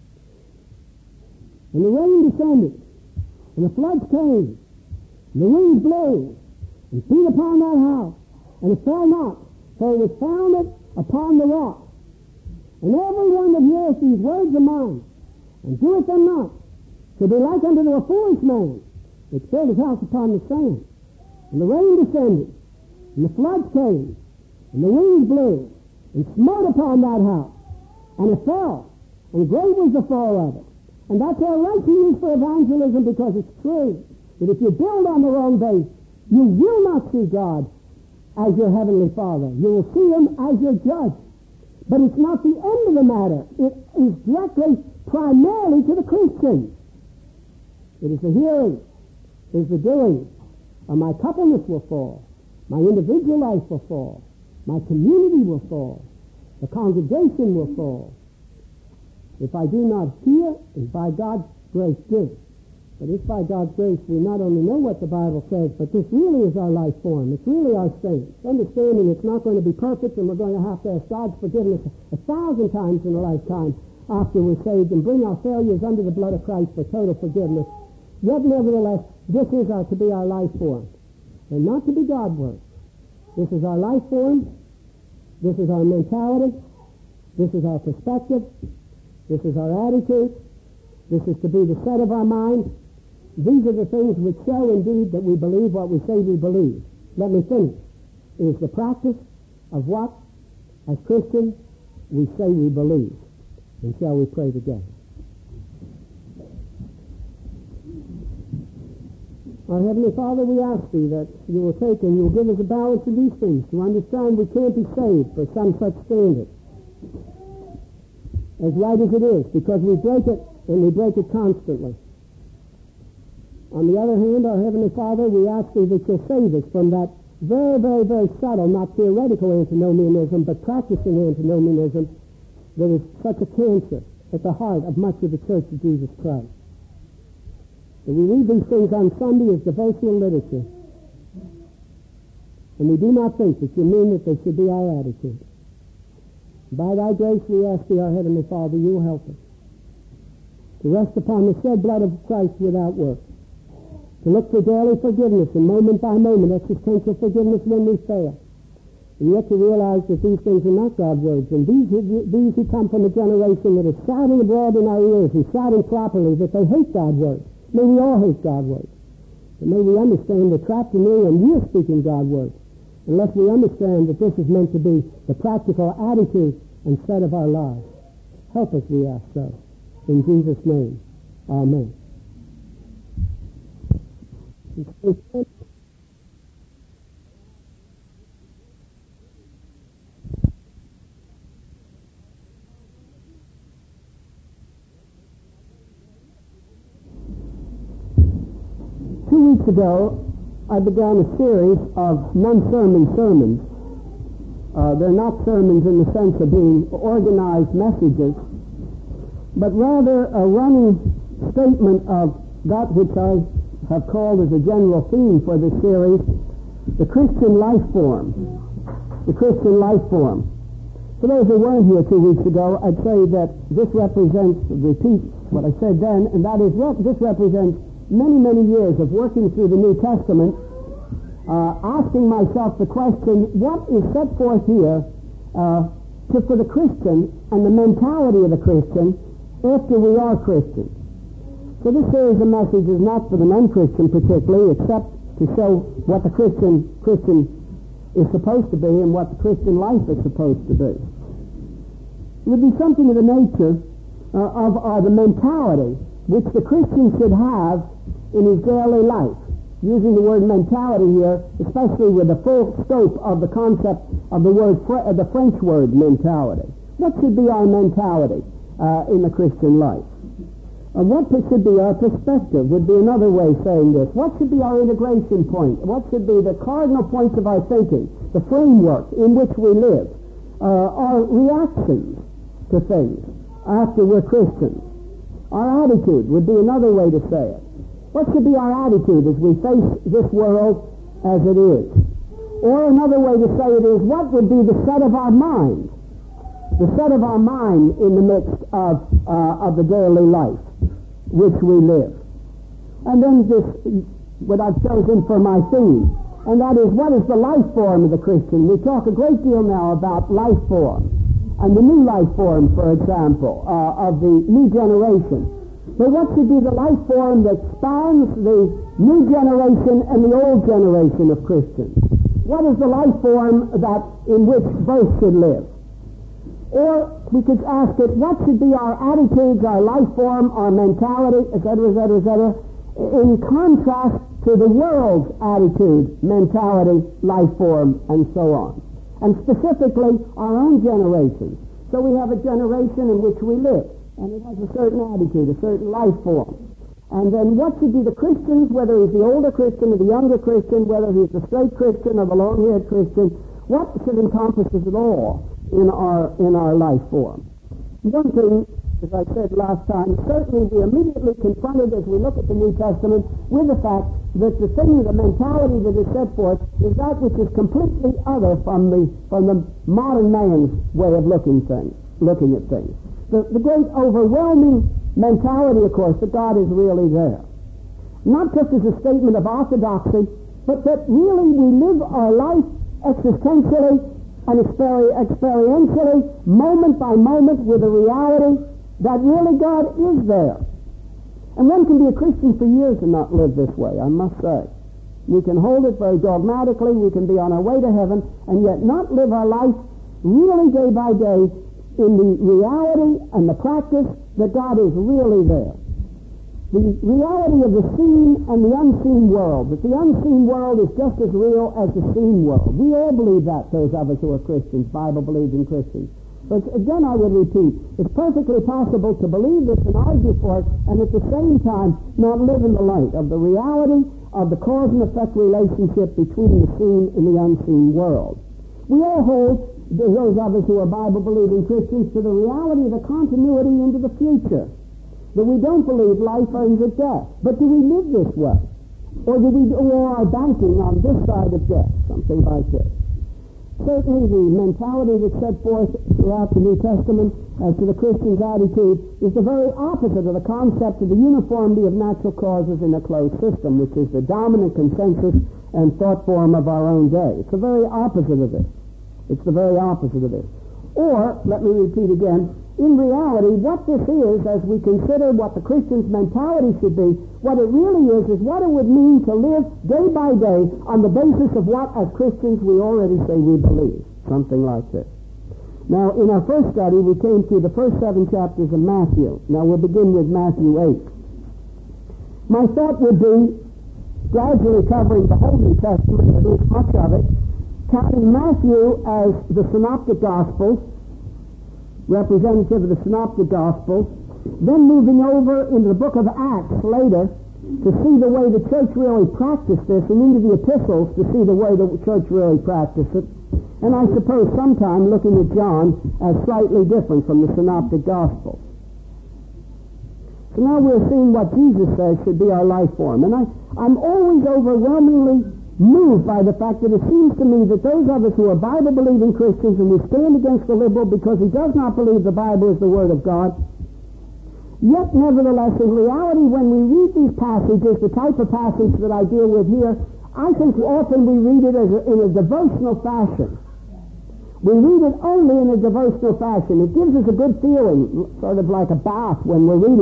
And the rain descended, and the floods came, and the winds blew, and beat upon that house, and it fell not, for it was founded upon the rock. And every one that heareth these words of mine, and doeth them not, shall be like unto a foolish man, which built his house upon the sand. And the rain descended, and the floods came, and the winds blew, and smote upon that house, and it fell, and great was the fall of it. And that's all right to use for evangelism, because it's true that if you build on the wrong base, you will not see God as your heavenly Father. You will see Him as your judge. But it's not the end of the matter. It is directly, primarily to the Christians. It is the hearing, it is the doing, or my coupleness will fall, my individual life will fall, my community will fall, the congregation will fall. If I do not hear, and by God's grace do. But if by God's grace we not only know what the Bible says, but this really is our life form. It's really our faith. Understanding it's not going to be perfect, and we're going to have to ask God's forgiveness 1,000 times in a lifetime after we're saved, and bring our failures under the blood of Christ for total forgiveness. Yet nevertheless, this is to be our life form, and not to be God works. This is our life form. This is our mentality. This is our perspective. This is our attitude. This is to be the set of our mind. These are the things which show indeed that we believe what we say we believe. Let me finish. It is the practice of what, as Christians, we say we believe. And shall we pray together? Our Heavenly Father, we ask Thee that You will take and You will give us a balance of these things to understand we can't be saved for some such standard. As right as it is, because we break it, and we break it constantly. On the other hand, our Heavenly Father, we ask Thee that You'll save us from that very, very, very subtle, not theoretical antinomianism, but practicing antinomianism that is such a cancer at the heart of much of the Church of Jesus Christ. That we read these things on Sunday as devotional literature, and we do not think that You mean that they should be our attitude. By Thy grace, we ask Thee, our Heavenly Father, You will help us to rest upon the shed blood of Christ without work, to look for daily forgiveness and moment by moment existential forgiveness when we fail, and yet to realize that these things are not God's words, and these who come from a generation that is shouting abroad in our ears and shouting properly that they hate God's words. May we all hate God's words, but may we understand we're trapped in here and we're speaking God's words, unless we understand that this is meant to be the practical attitude and set of our lives. Help us, we ask so. In Jesus' name, amen. 2 weeks ago, I began a series of non-sermon sermons. They're not sermons in the sense of being organized messages, but rather a running statement of that which I have called as a general theme for this series, the Christian life form. The Christian life form. For those who weren't here 2 weeks ago, I'd say that this repeats what I said then, and that is this represents many, many years of working through the New Testament, asking myself the question, what is set forth here for the Christian and the mentality of the Christian after we are Christians? So this series of messages is not for the non-Christian particularly, except to show what the Christian is supposed to be and what the Christian life is supposed to be. It would be something of the nature of the mentality which the Christian should have in his daily life. Using the word mentality here, especially with the full scope of the concept of the French word mentality. What should be our mentality in the Christian life? What should be our perspective would be another way of saying this. What should be our integration point? What should be the cardinal points of our thinking, the framework in which we live, our reactions to things after we're Christians? Our attitude would be another way to say it. What should be our attitude as we face this world as it is? Or another way to say it is, what would be the set of our mind? The set of our mind in the midst of the daily life which we live. And then this, what I've chosen for my theme, and that is, what is the life form of the Christian? We talk a great deal now about life form, and the new life form, for example, of the new generation. But what should be the life form that spans the new generation and the old generation of Christians? What is the life form in which both should live? Or we could ask it, what should be our attitudes, our life form, our mentality, etc., etc., etc., in contrast to the world's attitude, mentality, life form, and so on. And specifically, our own generation. So we have a generation in which we live, and it has a certain attitude, a certain life form. And then what should be the Christians, whether he's the older Christian or the younger Christian, whether he's the straight Christian or the long-haired Christian, what should encompass it all in our life form? One thing, as I said last time, certainly we immediately confronted as we look at the New Testament with the fact that the mentality that is set forth is that which is completely other from the modern man's way of looking at things. The great overwhelming mentality, of course, that God is really there. Not just as a statement of orthodoxy, but that really we live our life existentially and experientially, moment by moment, with a reality that really God is there. And one can be a Christian for years and not live this way, I must say. We can hold it very dogmatically, we can be on our way to heaven, and yet not live our life really day by day in the reality and the practice that God is really there. The reality of the seen and the unseen world, that the unseen world is just as real as the seen world. We all believe that, those of us who are Christians, Bible-believing Christians. But again, I would repeat, it's perfectly possible to believe this and argue for it, and at the same time not live in the light of the reality of the cause and effect relationship between the seen and the unseen world. We all hold, those of us who are Bible-believing Christians, to the reality of the continuity into the future. That we don't believe life ends at death. But do we live this way? Or do we do all our banking on this side of death? Something like this. Certainly the mentality that's set forth throughout the New Testament as to the Christian's attitude is the very opposite of the concept of the uniformity of natural causes in a closed system, which is the dominant consensus and thought form of our own day. It's the very opposite of this. It's the very opposite of this. Or, let me repeat again, in reality, what this is, as we consider what the Christian's mentality should be, what it really is what it would mean to live day by day on the basis of what, as Christians, we already say we believe. Something like this. Now, in our first study, we came through the first 7 chapters of Matthew. Now, we'll begin with Matthew 8. My thought would be, gradually covering the whole New Testament, at least much of it, counting Matthew as the Synoptic Gospels, representative of the Synoptic Gospels, then moving over into the book of Acts later to see the way the church really practiced this, and into the epistles to see the way the church really practiced it, and I suppose sometime looking at John as slightly different from the Synoptic Gospels. So now we're seeing what Jesus says should be our life form, and I'm always overwhelmingly moved by the fact that it seems to me that those of us who are Bible-believing Christians, and we stand against the liberal because he does not believe the Bible is the Word of God, yet nevertheless, in reality, when we read these passages, the type of passage that I deal with here, I think often we read it in a devotional fashion. We read it only in a devotional fashion. It gives us a good feeling, sort of like a bath when we're reading it.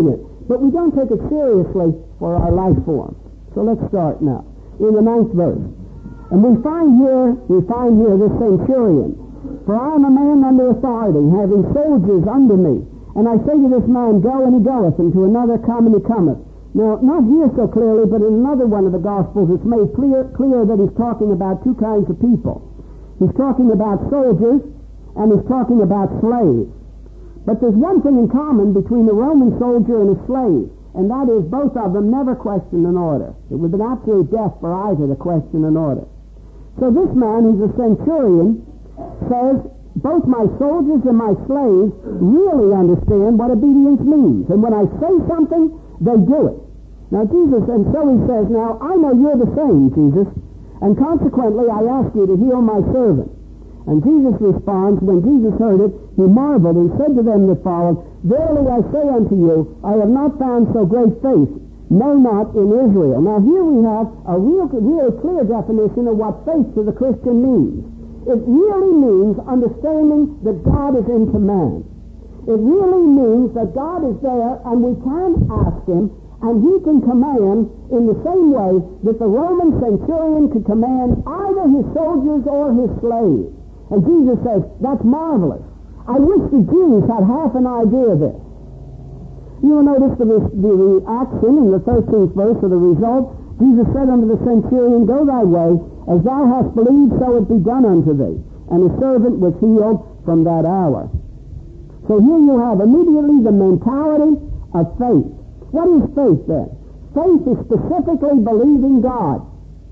but we don't take it seriously for our life form. So let's start now. In the 9th verse. And we find here this centurion. For I am a man under authority, having soldiers under me. And I say to this man, go, and he goeth, and to another, come, and he cometh. Now, not here so clearly, but in another one of the Gospels, it's made clear that he's talking about two kinds of people. He's talking about soldiers, and he's talking about slaves. But there's one thing in common between a Roman soldier and a slave, and that is both of them never question an order. It would have been absolute death for either to question an order. So this man, who's a centurion, says, both my soldiers and my slaves really understand what obedience means. And when I say something, they do it. Now Jesus, and so he says, now I know you're the same, Jesus, and consequently I ask you to heal my servant. And Jesus responds, when Jesus heard it, he marveled and said to them that followed, verily I say unto you, I have not found so great faith, no, not in Israel. Now here we have a real clear definition of what faith to the Christian means. It really means understanding that God is in command. It really means that God is there and we can ask him and he can command in the same way that the Roman centurion could command either his soldiers or his slaves. And Jesus says, that's marvelous. I wish the Jews had half an idea of this. You will notice the reaction in the 13th verse of the result. Jesus said unto the centurion, go thy way, as thou hast believed, so it be done unto thee. And his servant was healed from that hour. So here you have immediately the mentality of faith. What is faith then? Faith is specifically believing God.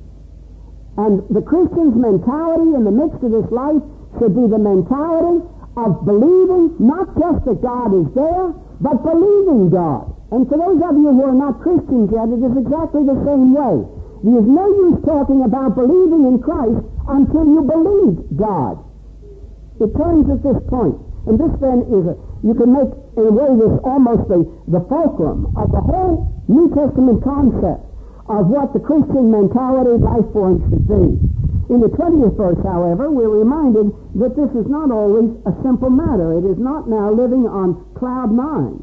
And the Christian's mentality in the midst of this life should be the mentality of believing not just that God is there, but believing God. And for those of you who are not Christians yet, it is exactly the same way. There's no use talking about believing in Christ until you believe God. It turns at this point. And this then is you can make in a way this almost the fulcrum of the whole New Testament concept of what the Christian mentality life form should be. In the 20th verse, however, we're reminded that this is not always a simple matter. It is not now living on cloud nine.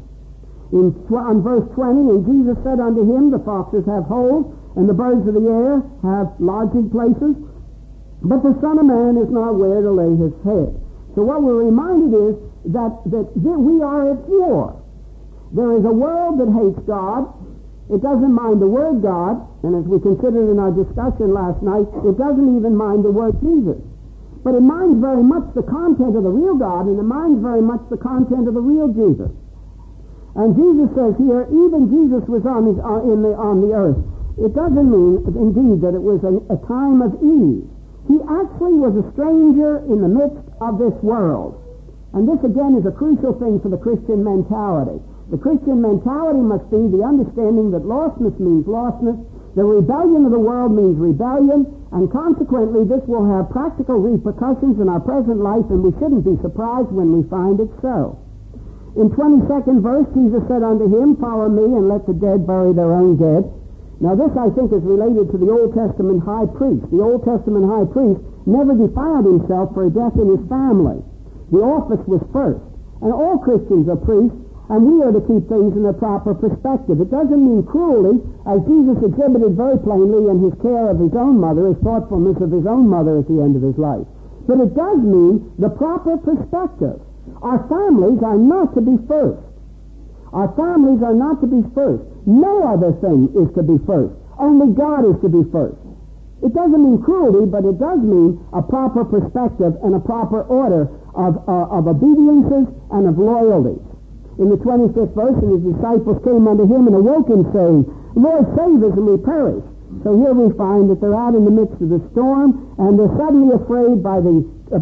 On verse 20, and Jesus said unto him, the foxes have holes, and the birds of the air have lodging places, but the Son of Man is not where to lay his head. So what we're reminded is that we are at war. There is a world that hates God. It doesn't mind the word God, and as we considered in our discussion last night, it doesn't even mind the word Jesus. But it minds very much the content of the real God, and it minds very much the content of the real Jesus. And Jesus says here, even Jesus was on the earth. It doesn't mean, indeed, that it was a time of ease. He actually was a stranger in the midst of this world. And this, again, is a crucial thing for the Christian mentality. The Christian mentality must be the understanding that lostness means lostness, the rebellion of the world means rebellion, and consequently this will have practical repercussions in our present life, and we shouldn't be surprised when we find it so. In 22nd verse, Jesus said unto him, follow me, and let the dead bury their own dead. Now this, I think, is related to the Old Testament high priest. The Old Testament high priest never defiled himself for a death in his family. The office was first. And all Christians are priests, and we are to keep things in a proper perspective. It doesn't mean cruelty, as Jesus exhibited very plainly in his care of his own mother, his thoughtfulness of his own mother at the end of his life. But it does mean the proper perspective. Our families are not to be first. Our families are not to be first. No other thing is to be first. Only God is to be first. It doesn't mean cruelty, but it does mean a proper perspective and a proper order of obediences and of loyalties. In the 25th verse, and his disciples came unto him and awoke him, saying, Lord, save us, and we perish. So here we find that they're out in the midst of the storm, and they're suddenly afraid by the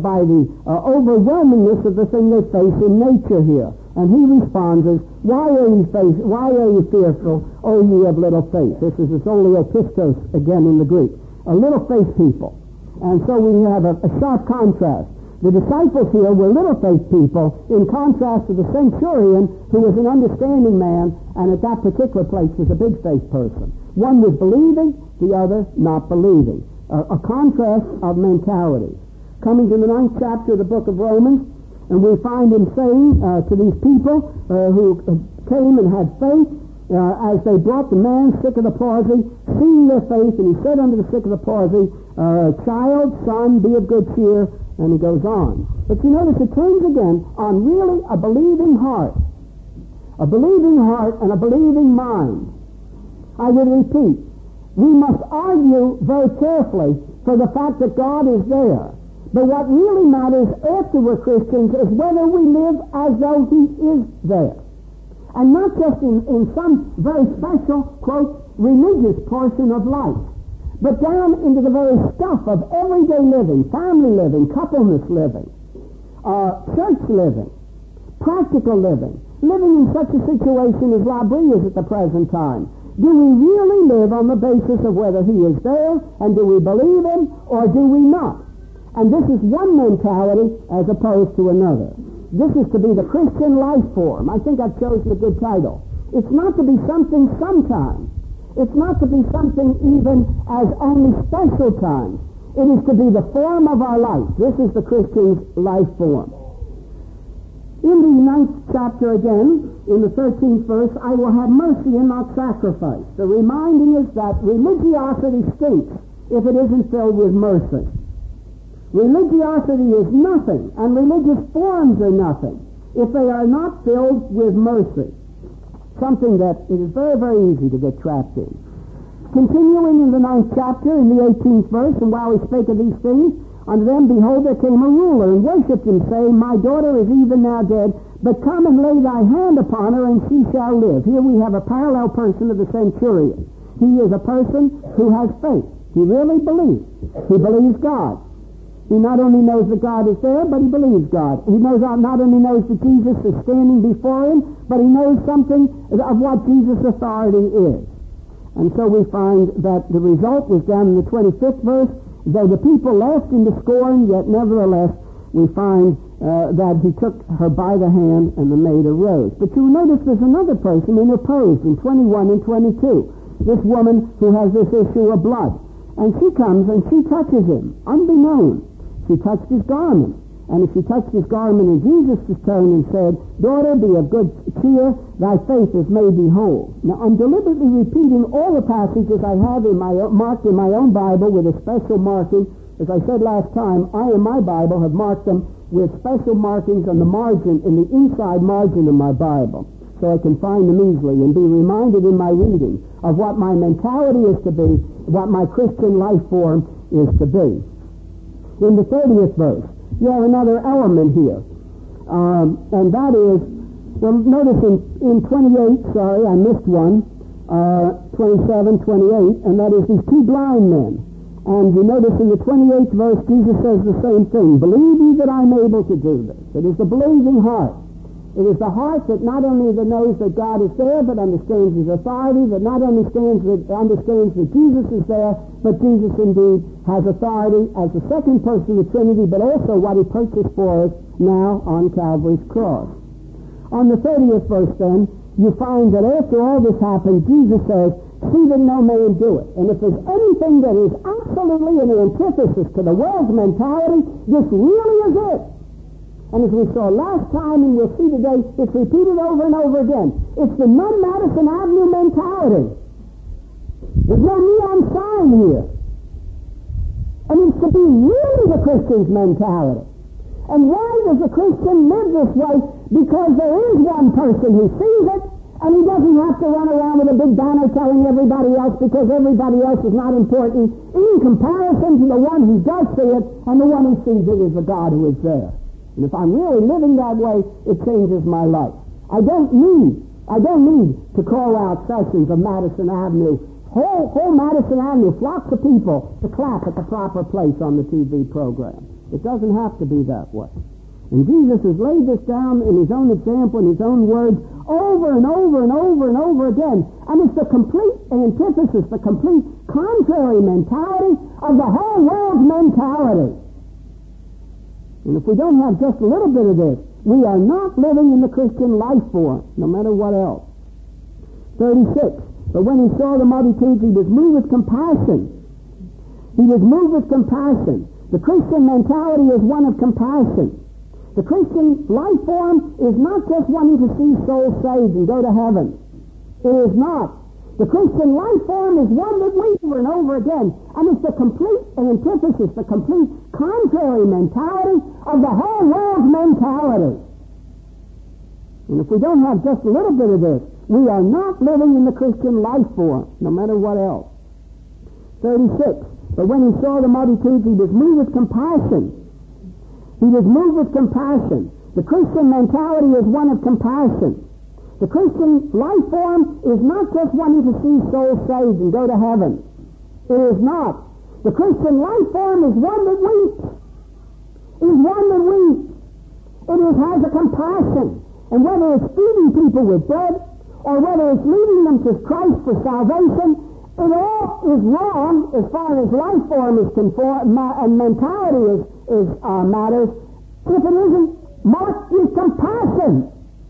overwhelmingness of the thing they face in nature here. And he responds as, why are you fearful, O ye of little faith? This is oleopistos again in the Greek. A little faith people. And so we have a sharp contrast. The disciples here were little faith people in contrast to the centurion, who was an understanding man, and at that particular place was a big faith person. One was believing, the other not believing. A contrast of mentalities. Coming to the 9th chapter of the book of Romans, and we find him saying to these people who came and had faith, as they brought the man sick of the palsy, seeing their faith, and he said unto the sick of the palsy, child, son, be of good cheer, and he goes on. But you notice it turns again on really a believing heart. A believing heart and a believing mind. I will repeat, we must argue very carefully for the fact that God is there. But what really matters after we're Christians is whether we live as though He is there. And not just in some very special, quote, religious portion of life, but down into the very stuff of everyday living, family living, coupleness living, church living, practical living, living in such a situation as Labrie is at the present time. Do we really live on the basis of whether He is there, and do we believe Him, or do we not? And this is one mentality as opposed to another. This is to be the Christian life form. I think I've chosen a good title. It's not to be something sometimes. It's not to be something even as only special times. It is to be the form of our life. This is the Christian's life form. In the 9th chapter again, in the 13th verse, I will have mercy and not sacrifice. The reminding is that religiosity stinks if it isn't filled with mercy. Religiosity is nothing, and religious forms are nothing, if they are not filled with mercy. Something that it is very, very easy to get trapped in. Continuing in the 9th chapter, in the 18th verse, and while he spake of these things, unto them, behold, there came a ruler, and worshipped him, saying, My daughter is even now dead, but come and lay thy hand upon her, and she shall live. Here we have a parallel person of the centurion. He is a person who has faith. He really believes. He believes God. He not only knows that God is there, but he believes God. He not only knows that Jesus is standing before him, but he knows something of what Jesus' authority is. And so we find that the result was down in the 25th verse. Though the people laughed him to scorn, yet nevertheless we find that he took her by the hand and the maid arose. But you notice there's another person interposed in 21 and 22. This woman who has this issue of blood. And she comes and she touches him, unbeknown. She touched his garment. And if she touched his garment, and Jesus turned and said, Daughter, be of good cheer, thy faith has made thee whole. Now, I'm deliberately repeating all the passages I have marked in my own Bible with a special marking. As I said last time, I in my Bible have marked them with special markings on the margin, in the inside margin of my Bible, so I can find them easily and be reminded in my reading of what my mentality is to be, what my Christian life form is to be. In the 30th verse, you have another element here. And that is, well, notice in 28, sorry, I missed one, 27, 28, and that is these two blind men. And you notice in the 28th verse, Jesus says the same thing. Believe ye that I'm able to do this. It is the believing heart. It is the heart that not only knows that God is there, but understands His authority, that not only understands that Jesus is there, but Jesus indeed has authority as the second person of the Trinity, but also what He purchased for us now on Calvary's cross. On the 30th verse then, you find that after all this happened, Jesus says, see that no man do it. And if there's anything that is absolutely an antithesis to the world's mentality, this really is it. And as we saw last time, and we'll see today, it's repeated over and over again. It's the non-Madison Avenue mentality. There's no neon sign here. And it's to be really the Christian's mentality. And why does a Christian live this way? Because there is one person who sees it, and he doesn't have to run around with a big banner telling everybody else, because everybody else is not important in comparison to the one who does see it, and the one who sees it is the God who is there. And if I'm really living that way, it changes my life. I don't need to call out sessions of Madison Avenue. Whole Madison Avenue, flocks of people to clap at the proper place on the TV program. It doesn't have to be that way. And Jesus has laid this down in His own example, in His own words, over and over and over and over again. And it's the complete antithesis, the complete contrary mentality of the whole world's mentality. And if we don't have just a little bit of this, we are not living in the Christian life form, no matter what else. 36. But when He saw the multitudes, He was moved with compassion. He was moved with compassion. The Christian mentality is one of compassion. The Christian life form is not just wanting to see souls saved and go to heaven. It is not. The Christian life form is one that we over and over again, and it's the complete antithesis, the complete contrary mentality of the whole world's mentality. And if we don't have just a little bit of this, we are not living in the Christian life form, no matter what else. 36. But when he saw the multitudes, he was moved with compassion. He was moved with compassion. The Christian mentality is one of compassion. The Christian life form is not just wanting to see souls saved and go to heaven. It is not. The Christian life form is one that weeps. Is one that weeps. It has a compassion. And whether it's feeding people with bread, or whether it's leading them to Christ for salvation, it all is wrong as far as life form is and mentality is matters, if it isn't marked with compassion.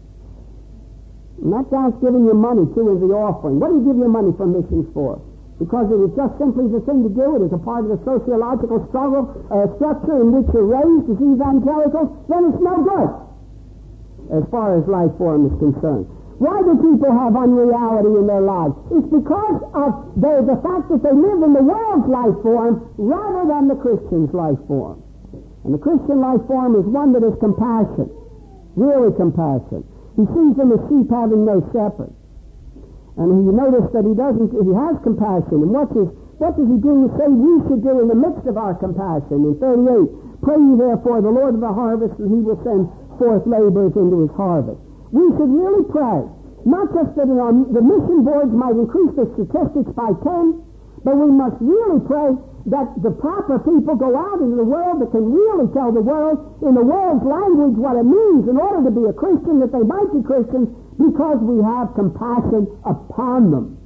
And that guy's giving you money, too, as the offering. What do you give your money for missions for? Because it is just simply the thing to do. It is a part of the sociological structure in which you're raised as evangelicals. Then it's no good, as far as life form is concerned. Why do people have unreality in their lives? It's because of the fact that they live in the world's life form rather than the Christian's life form. And the Christian life form is one that is compassion, really compassion. He sees them as sheep having no shepherd. And you notice that he has compassion. And what does he do say we should do in the midst of our compassion? In 38, pray ye therefore the Lord of the harvest, and he will send forth laborers into his harvest. We should really pray, not just that the mission boards might increase the statistics by 10, but we must really pray that the proper people go out into the world that can really tell the world in the world's language what it means in order to be a Christian, that they might be Christians because we have compassion upon them.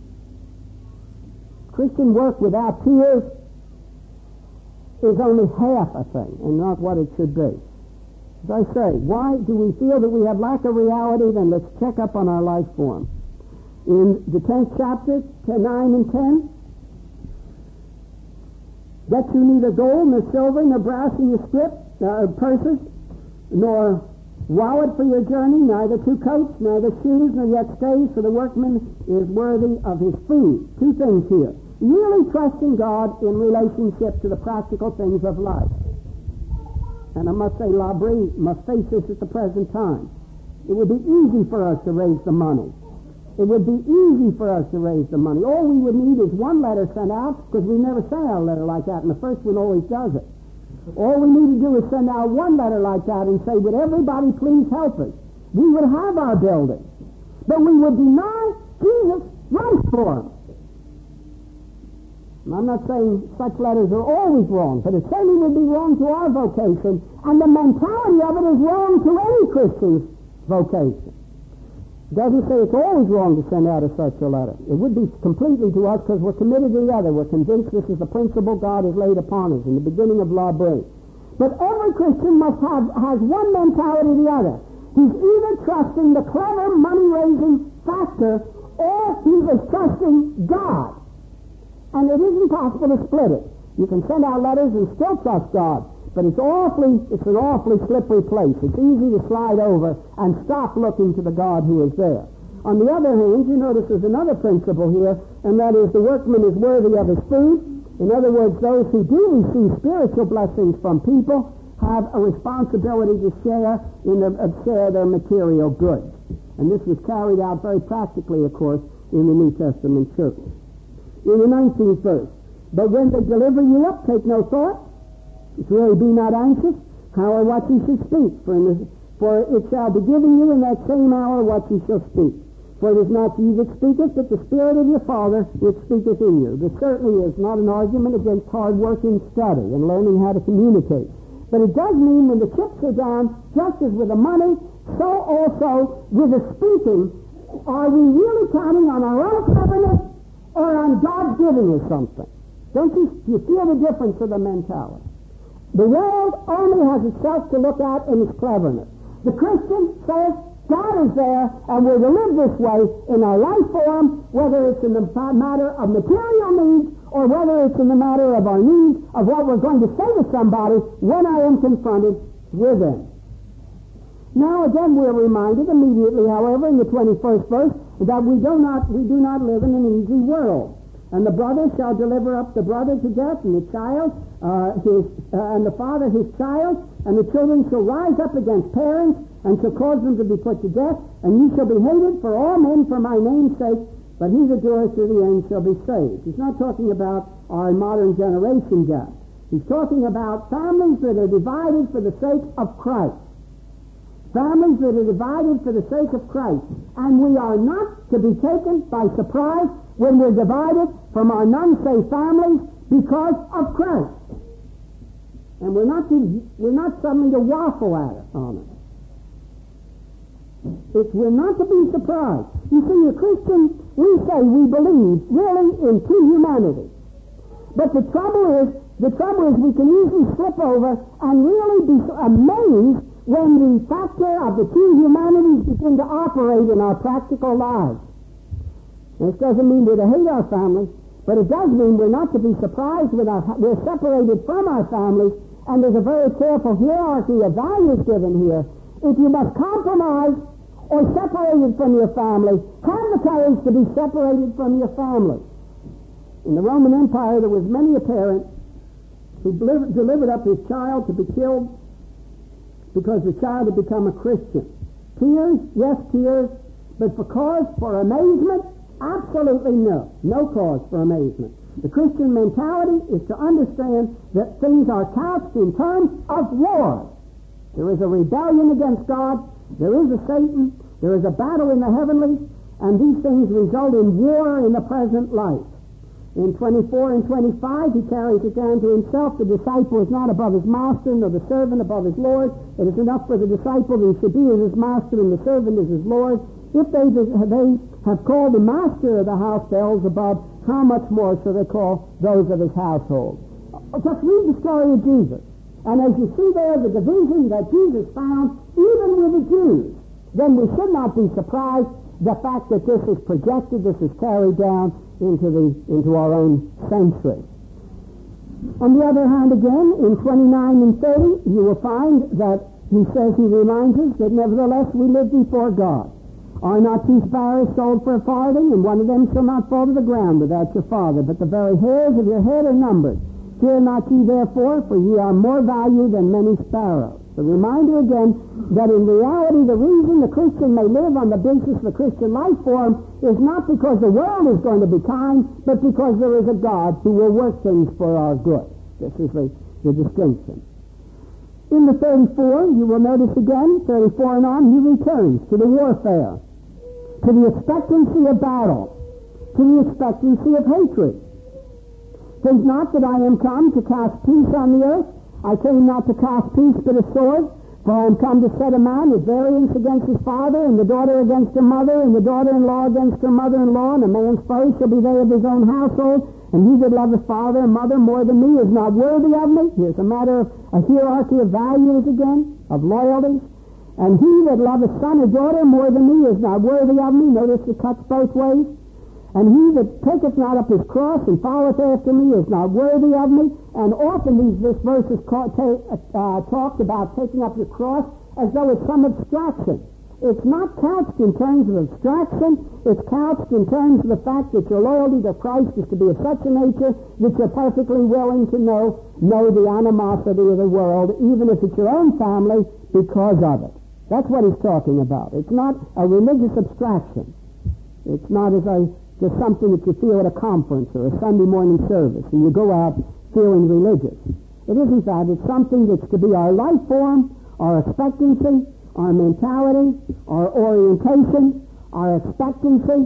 Christian work without tears is only half a thing and not what it should be. As I say, why do we feel that we have lack of reality? Then let's check up on our life form. In the 10th chapter, 9 and 10, get you neither gold, nor silver, nor brass in your purses, nor wallet for your journey, neither two coats, neither shoes, nor yet stays, for the workman is worthy of his food. Two things here. Really trusting God in relationship to the practical things of life. And I must say, L'Abri must face this at the present time. It would be easy for us to raise the money. It would be easy for us to raise the money. All we would need is one letter sent out, because we never send out a letter like that, and the first one always does it. All we need to do is send out one letter like that and say, would everybody please help us? We would have our building. But we would deny Jesus' life form. And I'm not saying such letters are always wrong, but it certainly would be wrong to our vocation, and the mentality of it is wrong to any Christian's vocation. It doesn't say it's always wrong to send out such a letter. It would be completely to us because we're committed to the other. We're convinced this is the principle God has laid upon us in the beginning of L'Abri. But every Christian has one mentality or the other. He's either trusting the clever money-raising factor or he is trusting God. And it isn't possible to split it. You can send out letters and still trust God. But it's an awfully slippery place. It's easy to slide over and stop looking to the God who is there. On the other hand, you notice there's another principle here, and that is the workman is worthy of his food. In other words, those who do receive spiritual blessings from people have a responsibility to share their material goods. And this was carried out very practically, of course, in the New Testament church. In the 19th verse, but when they deliver you up, take no thought. Really be not anxious how or what you should speak, for it shall be given you in that same hour what you shall speak. For it is not you that speaketh, but the Spirit of your Father which speaketh in you. This certainly is not an argument against hard work and study and learning how to communicate. But it does mean when the chips are down, just as with the money, so also with the speaking, are we really counting on our own cleverness or on God giving us something? Don't you feel the difference of the mentality? The world only has itself to look at in its cleverness. The Christian says God is there, and we're to live this way in our life form, whether it's in the matter of material needs or whether it's in the matter of our needs of what we're going to say to somebody when I am confronted with them. Now again we're reminded immediately, however, in the 21st verse, that we do not live in an easy world. And the brother shall deliver up the brother to death, and the child, and the father his child, and the children shall rise up against parents, and shall cause them to be put to death, and ye shall be hated for all men for my name's sake, but he that doeth to the end shall be saved. He's not talking about our modern generation yet. He's talking about families that are divided for the sake of Christ. Families that are divided for the sake of Christ. And we are not to be taken by surprise when we're divided from our non-saved families because of Christ. And we're not suddenly to waffle at it on it. We're not to be surprised. You see, a Christian, we say we believe really in two humanities. But the trouble is we can easily slip over and really be amazed when the factor of the two humanities begin to operate in our practical lives. This doesn't mean we're to hate our families, but it does mean we're not to be surprised when we're separated from our families, and there's a very careful hierarchy of values given here. If you must compromise or separated from your family, have the courage to be separated from your family. In the Roman Empire, there was many a parent who delivered up his child to be killed because the child had become a Christian. Tears, yes, tears, but for amazement, absolutely no. No cause for amazement. The Christian mentality is to understand that things are couched in terms of war. There is a rebellion against God. There is a Satan. There is a battle in the heavenlies, and these things result in war in the present life. In 24 and 25, he carries it down to himself. The disciple is not above his master, nor the servant above his Lord. It is enough for the disciple that he should be as his master, and the servant is his Lord. If they have called the master of the house Beelzebub, how much more shall they call those of his household? Just read the story of Jesus. And as you see there, the division that Jesus found, even with the Jews, then we should not be surprised the fact that this is projected, this is carried down into our own century. On the other hand, again, in 29 and 30, you will find that he reminds us that nevertheless we live before God. Are not 2 sparrows sold for a farthing, and one of them shall not fall to the ground without your Father, but the very hairs of your head are numbered. Fear not ye therefore, for ye are more valued than many sparrows. The reminder again that in reality the reason the Christian may live on the basis of the Christian life form is not because the world is going to be kind, but because there is a God who will work things for our good. This is the distinction. In the 34, you will notice again, 34 and on, he returns to the warfare, to the expectancy of battle, to the expectancy of hatred. Think not that I am come to cast peace on the earth. I came not to cast peace but a sword, for I am come to set a man at variance against his father, and the daughter against her mother, and the daughter-in-law against her mother-in-law, and a man's foes shall be they of his own household, and he that loveth father and mother more than me is not worthy of me. Here's a matter of a hierarchy of values again, of loyalties. And he that loveth son or daughter more than me is not worthy of me. Notice it cuts both ways. And he that taketh not up his cross and followeth after me is not worthy of me. And often this verse is talked about taking up your cross as though it's some abstraction. It's not couched in terms of abstraction. It's couched in terms of the fact that your loyalty to Christ is to be of such a nature that you're perfectly willing to know the animosity of the world, even if it's your own family, because of it. That's what he's talking about. It's not a religious abstraction. It's not just something that you feel at a conference or a Sunday morning service and you go out feeling religious. It isn't that. It's something that's to be our life form, our expectancy, our mentality, our orientation, our expectancy,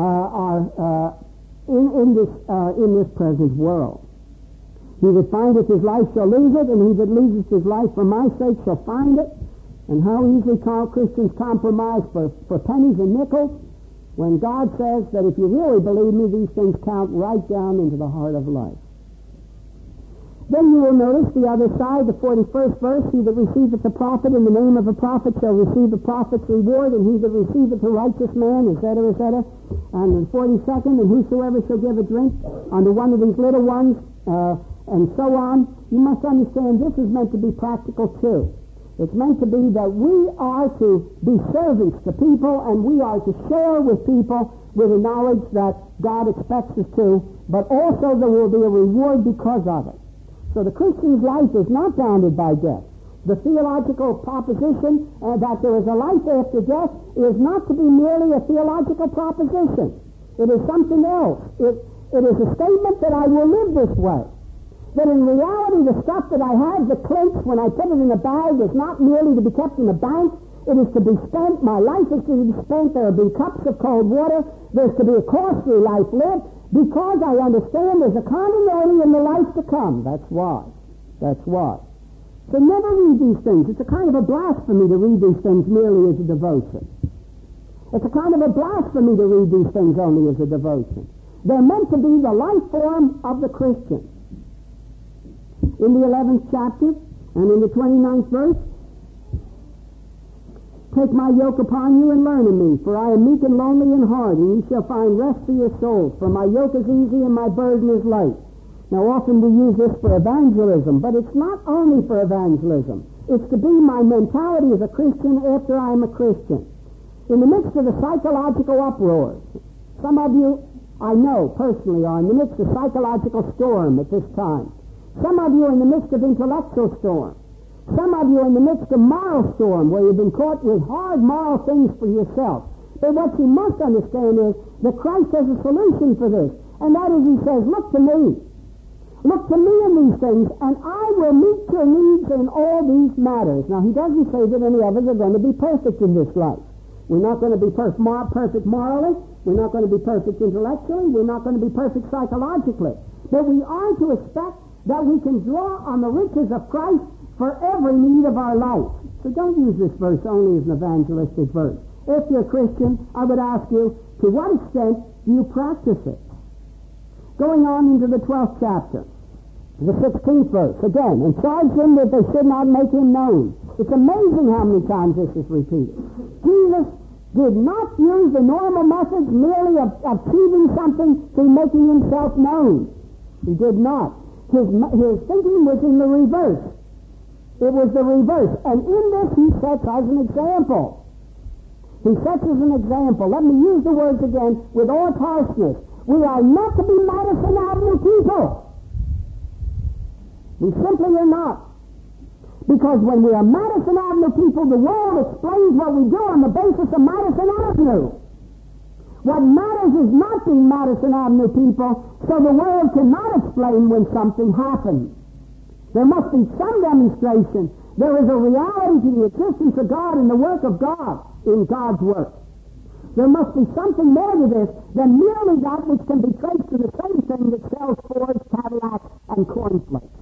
in this present world. He that findeth his life shall lose it, and he that loseth his life for my sake shall find it. And how easily Christians compromise for pennies and nickels, when God says that if you really believe me, these things count right down into the heart of life. Then you will notice the other side, the 41st verse, he that receiveth a prophet in the name of a prophet shall receive a prophet's reward, and he that receiveth a righteous man, etc., etc. And the 42nd, and whosoever shall give a drink unto one of these little ones, and so on. You must understand this is meant to be practical too. It's meant to be that we are to be servants to people, and we are to share with people with the knowledge that God expects us to, but also there will be a reward because of it. So the Christian's life is not bounded by death. The theological proposition that there is a life after death is not to be merely a theological proposition. It is something else. It is a statement that I will live this way. That in reality the stuff that I have, the clinks, when I put it in a bag, is not merely to be kept in a bank. It is to be spent. My life is to be spent. There will be cups of cold water. There's to be a costly life lived, because I understand there's a continuity in the life to come. That's why. That's why. So never read these things. It's a kind of a blasphemy to read these things merely as a devotion. It's a kind of a blasphemy to read these things only as a devotion. They're meant to be the life form of the Christian. In the 11th chapter and in the 29th verse, take my yoke upon you and learn of me, for I am meek and lonely in heart, and ye shall find rest for your souls. For my yoke is easy and my burden is light. Now often we use this for evangelism, but it's not only for evangelism. It's to be my mentality as a Christian after I'm a Christian. In the midst of the psychological uproar, some of you, I know personally, are in the midst of psychological storm at this time. Some of you are in the midst of intellectual storm. Some of you are in the midst of moral storm, where you've been caught with hard moral things for yourself. But what you must understand is that Christ has a solution for this. And that is, he says, look to me. Look to me in these things, and I will meet your needs in all these matters. Now, he doesn't say that any of us are going to be perfect in this life. We're not going to be perfect morally. We're not going to be perfect intellectually. We're not going to be perfect psychologically. But we are to expect that we can draw on the riches of Christ for every need of our life. So don't use this verse only as an evangelistic verse. If you're a Christian, I would ask you, to what extent do you practice it? Going on into the 12th chapter, the 16th verse, again, and charge them that they should not make him known. It's amazing how many times this is repeated. Jesus did not use the normal methods merely of achieving something through making himself known. He did not. His thinking was in the reverse. It was the reverse. And in this he sets as an example. He sets as an example. Let me use the words again with all harshness. We are not to be Madison Avenue people. We simply are not. Because when we are Madison Avenue people, the world explains what we do on the basis of Madison Avenue. What matters is not being Madison Avenue people, so the world cannot explain when something happens. There must be some demonstration. There is a reality to the existence of God and the work of God in God's work. There must be something more to this than merely that which can be traced to the same thing that sells Fords, Cadillacs, and cornflakes.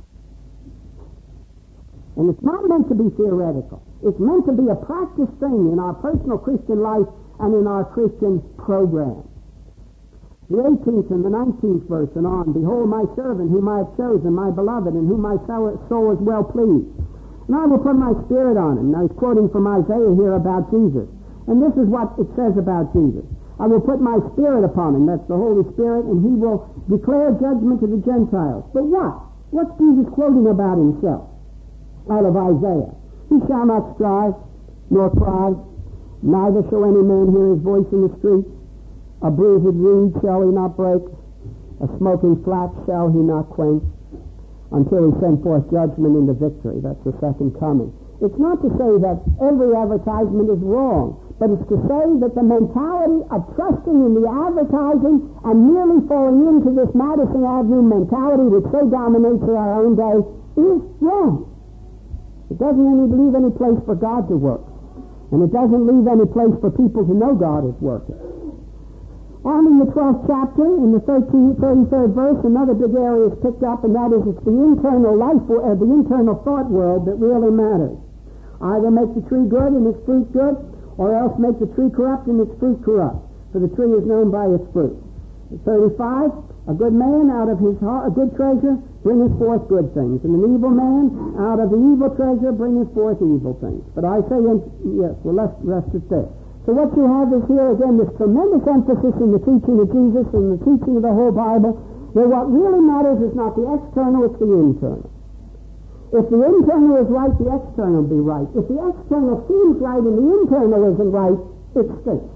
And it's not meant to be theoretical. It's meant to be a practiced thing in our personal Christian life and in our Christian program. The 18th and the 19th verse and on, behold my servant whom I have chosen, my beloved, in whom my soul is well pleased. And I will put my spirit on him. Now he's quoting from Isaiah here about Jesus. And this is what it says about Jesus. I will put my spirit upon him, that's the Holy Spirit, and he will declare judgment to the Gentiles. But what? What's Jesus quoting about himself out of Isaiah? He shall not strive, nor cry, neither shall any man hear his voice in the street. A bruised reed shall he not break, a smoking flax shall he not quench, until he send forth judgment into victory. That's the second coming. It's not to say that every advertisement is wrong, but it's to say that the mentality of trusting in the advertising and merely falling into this Madison Avenue mentality which so dominates our own day is wrong. It doesn't leave any place for God to work. And it doesn't leave any place for people to know God is working. On in the 12th chapter, in the 33rd verse, another big area is picked up, and that is it's the internal life, or the internal thought world that really matters. Either make the tree good and its fruit good, or else make the tree corrupt and its fruit corrupt. For the tree is known by its fruit. 35, a good man out of his heart, a good treasure, bringeth forth good things. And an evil man out of the evil treasure bringeth forth evil things. But I say, yes, well, let's rest it there. So what you have is here, again, this tremendous emphasis in the teaching of Jesus and the teaching of the whole Bible, that what really matters is not the external, it's the internal. If the internal is right, the external will be right. If the external seems right and the internal isn't right, it stinks.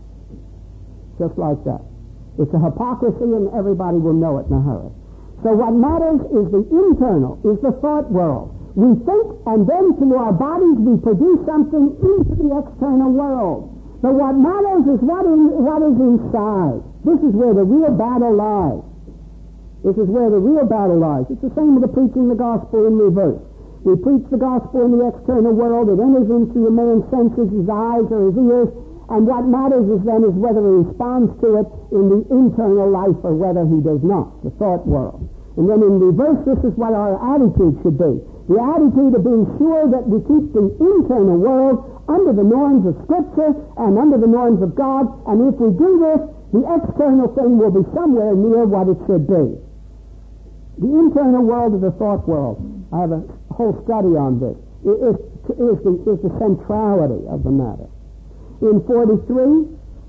Just like that. It's a hypocrisy, and everybody will know it in a hurry. So what matters is the internal, is the thought world. We think, and then through our bodies we produce something into the external world. But what matters is what is inside. This is where the real battle lies. This is where the real battle lies. It's the same with the preaching the gospel in reverse. We preach the gospel in the external world. It enters into a man's senses, his eyes or his ears, and what matters is then is whether he responds to it in the internal life or whether he does not, the thought world. And then in reverse, this is what our attitude should be. The attitude of being sure that we keep the internal world under the norms of Scripture and under the norms of God, and if we do this, the external thing will be somewhere near what it should be. The internal world of the thought world, I have a whole study on this, is the centrality of the matter. In 43,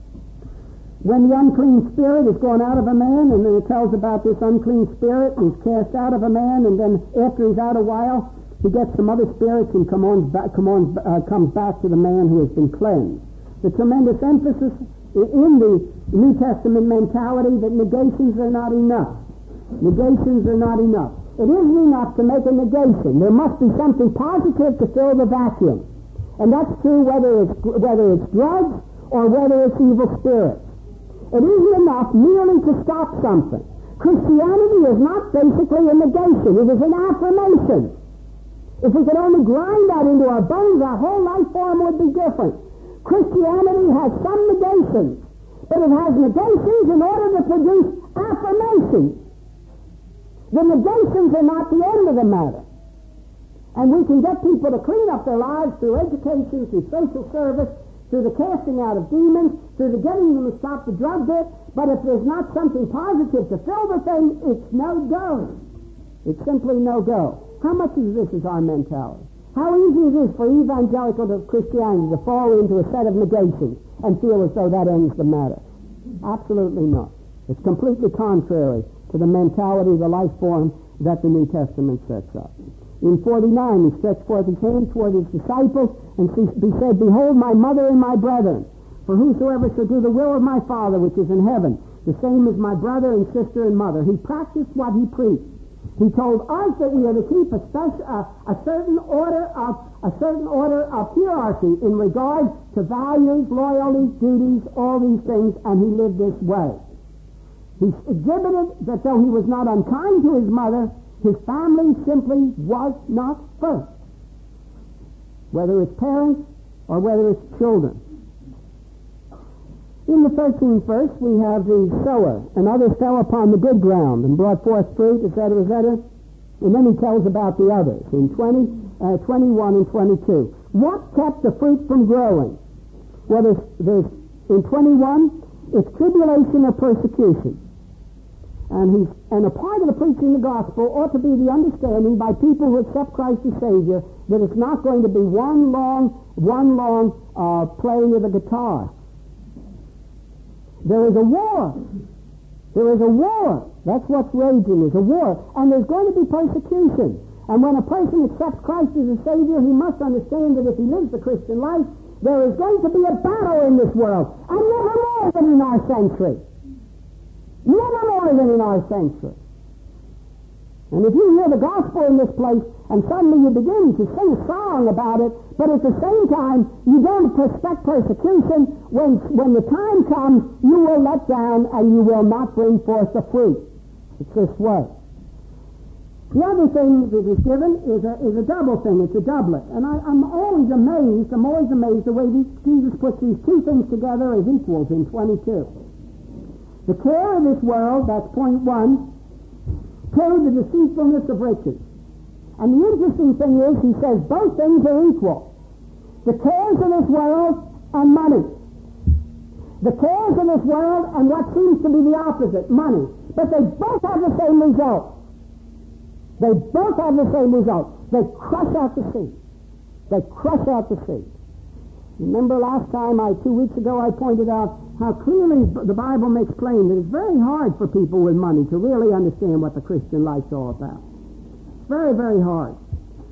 when the unclean spirit is gone out of a man, and then it tells about this unclean spirit, and he's cast out of a man, and then after he's out a while, he gets some other spirits and comes back to the man who has been cleansed. The tremendous emphasis in the New Testament mentality that negations are not enough. Negations are not enough. It isn't enough to make a negation. There must be something positive to fill the vacuum. And that's true whether it's drugs or whether it's evil spirits. It isn't enough merely to stop something. Christianity is not basically a negation. It is an affirmation. If we could only grind that into our bones, our whole life form would be different. Christianity has some negations, but it has negations in order to produce affirmations. The negations are not the end of the matter. And we can get people to clean up their lives through education, through social service, through the casting out of demons, through the getting them to stop the drug bit. But if there's not something positive to fill the thing, it's no go. It's simply no go. How much of this is our mentality? How easy it is for evangelical Christianity to fall into a set of negations and feel as though that ends the matter. Absolutely not. It's completely contrary to the mentality, the life form that the New Testament sets up. In 49, he stretched forth his hand toward his disciples, and he said, "Behold my mother and my brethren, for whosoever shall do the will of my Father which is in heaven, the same is my brother and sister and mother." He practiced what he preached. He told us that we are to keep a certain order of hierarchy in regard to values, loyalties, duties, all these things, and he lived this way. He exhibited that though he was not unkind to his mother, his family simply was not first, whether it's parents or whether it's children. In the 13th verse, we have the sower, and others fell upon the good ground and brought forth fruit, etc., etc. And then he tells about the others in 21 and 22. What kept the fruit from growing? Well, there's in 21, it's tribulation or persecution. And a part of the preaching the gospel ought to be the understanding by people who accept Christ as Savior that it's not going to be one long playing of the guitar. There is a war. There is a war. That's what's raging, is a war. And there's going to be persecution. And when a person accepts Christ as a Savior, he must understand that if he lives the Christian life, there is going to be a battle in this world. And never more than in our century. Never more than in our century. And if you hear the gospel in this place, and suddenly you begin to sing a song about it, but at the same time, you don't expect persecution, when the time comes, you will let down and you will not bring forth the fruit. It's this way. The other thing that is given is a double thing. It's a doublet. And I'm always amazed the way Jesus puts these two things together as equals in 22. The care of this world, that's point one. Two, the deceitfulness of riches. And the interesting thing is, he says both things are equal. The cares of this world and money. The cares of this world and what seems to be the opposite, money. But they both have the same result. They both have the same result. They crush out the seed. They crush out the seed. Remember last time, 2 weeks ago, I pointed out how clearly the Bible makes plain that it's very hard for people with money to really understand what the Christian life's all about. It's very, very hard.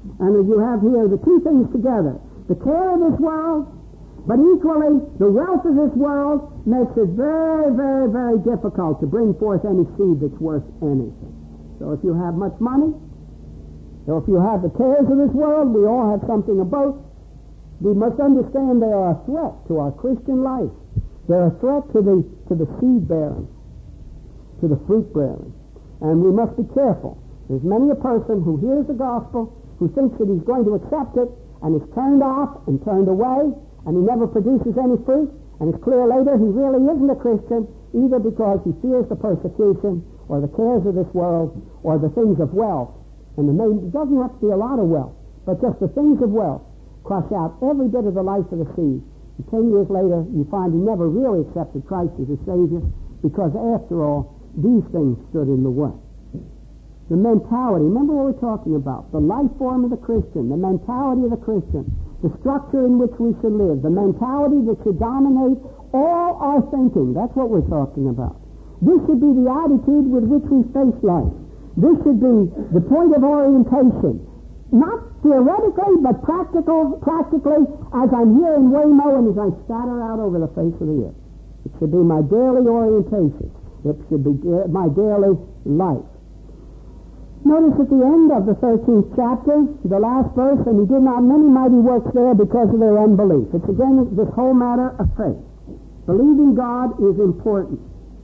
And as you have here, the two things together, the care of this world, but equally the wealth of this world makes it very, very, very difficult to bring forth any seed that's worth anything. So if you have much money, or if you have the cares of this world, we all have something of both. We must understand they are a threat to our Christian life. They're a threat to the seed bearing, to the fruit bearing. And we must be careful. There's many a person who hears the gospel, who thinks that he's going to accept it, and is turned off and turned away, and he never produces any fruit, and it's clear later he really isn't a Christian, either because he fears the persecution, or the cares of this world, or the things of wealth. And it doesn't have to be a lot of wealth, but just the things of wealth crush out every bit of the life of the seed. And 10 years later, you find he never really accepted Christ as his Savior, because after all, these things stood in the way. The mentality, remember what we're talking about, the life form of the Christian, the mentality of the Christian, the structure in which we should live, the mentality that should dominate all our thinking. That's what we're talking about. This should be the attitude with which we face life. This should be the point of orientation. Not theoretically, but practically, as I'm here in Waymo and as I scatter out over the face of the earth. It should be my daily orientation. It should be my daily life. Notice at the end of the 13th chapter, the last verse, and he did not many mighty works there because of their unbelief. It's again this whole matter of faith. Believing God is important.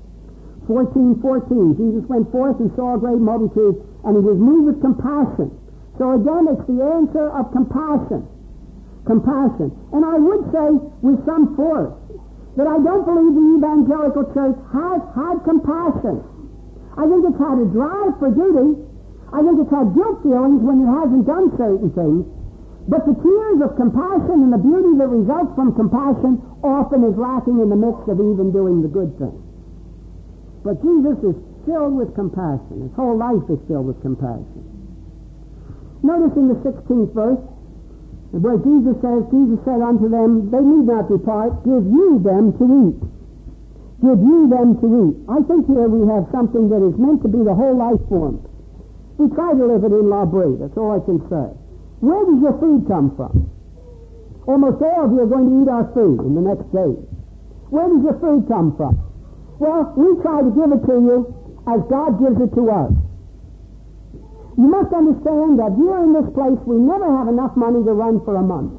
14:14, Jesus went forth and saw a great multitude, and he was moved with compassion. So again, it's the answer of compassion. Compassion. And I would say with some force that I don't believe the evangelical church has had compassion. I think it's had a drive for duty. I think it's had guilt feelings when it hasn't done certain things. But the tears of compassion and the beauty that results from compassion often is lacking in the midst of even doing the good thing. But Jesus is filled with compassion. His whole life is filled with compassion. Notice in the 16th verse, where Jesus said unto them, they need not depart, give you them to eat. Give you them to eat. I think here we have something that is meant to be the whole life form. We try to live it in La Brea, that's all I can say. Where does your food come from? Almost all of you are going to eat our food in the next days. Where does your food come from? Well, we try to give it to you as God gives it to us. You must understand that here in this place we never have enough money to run for a month.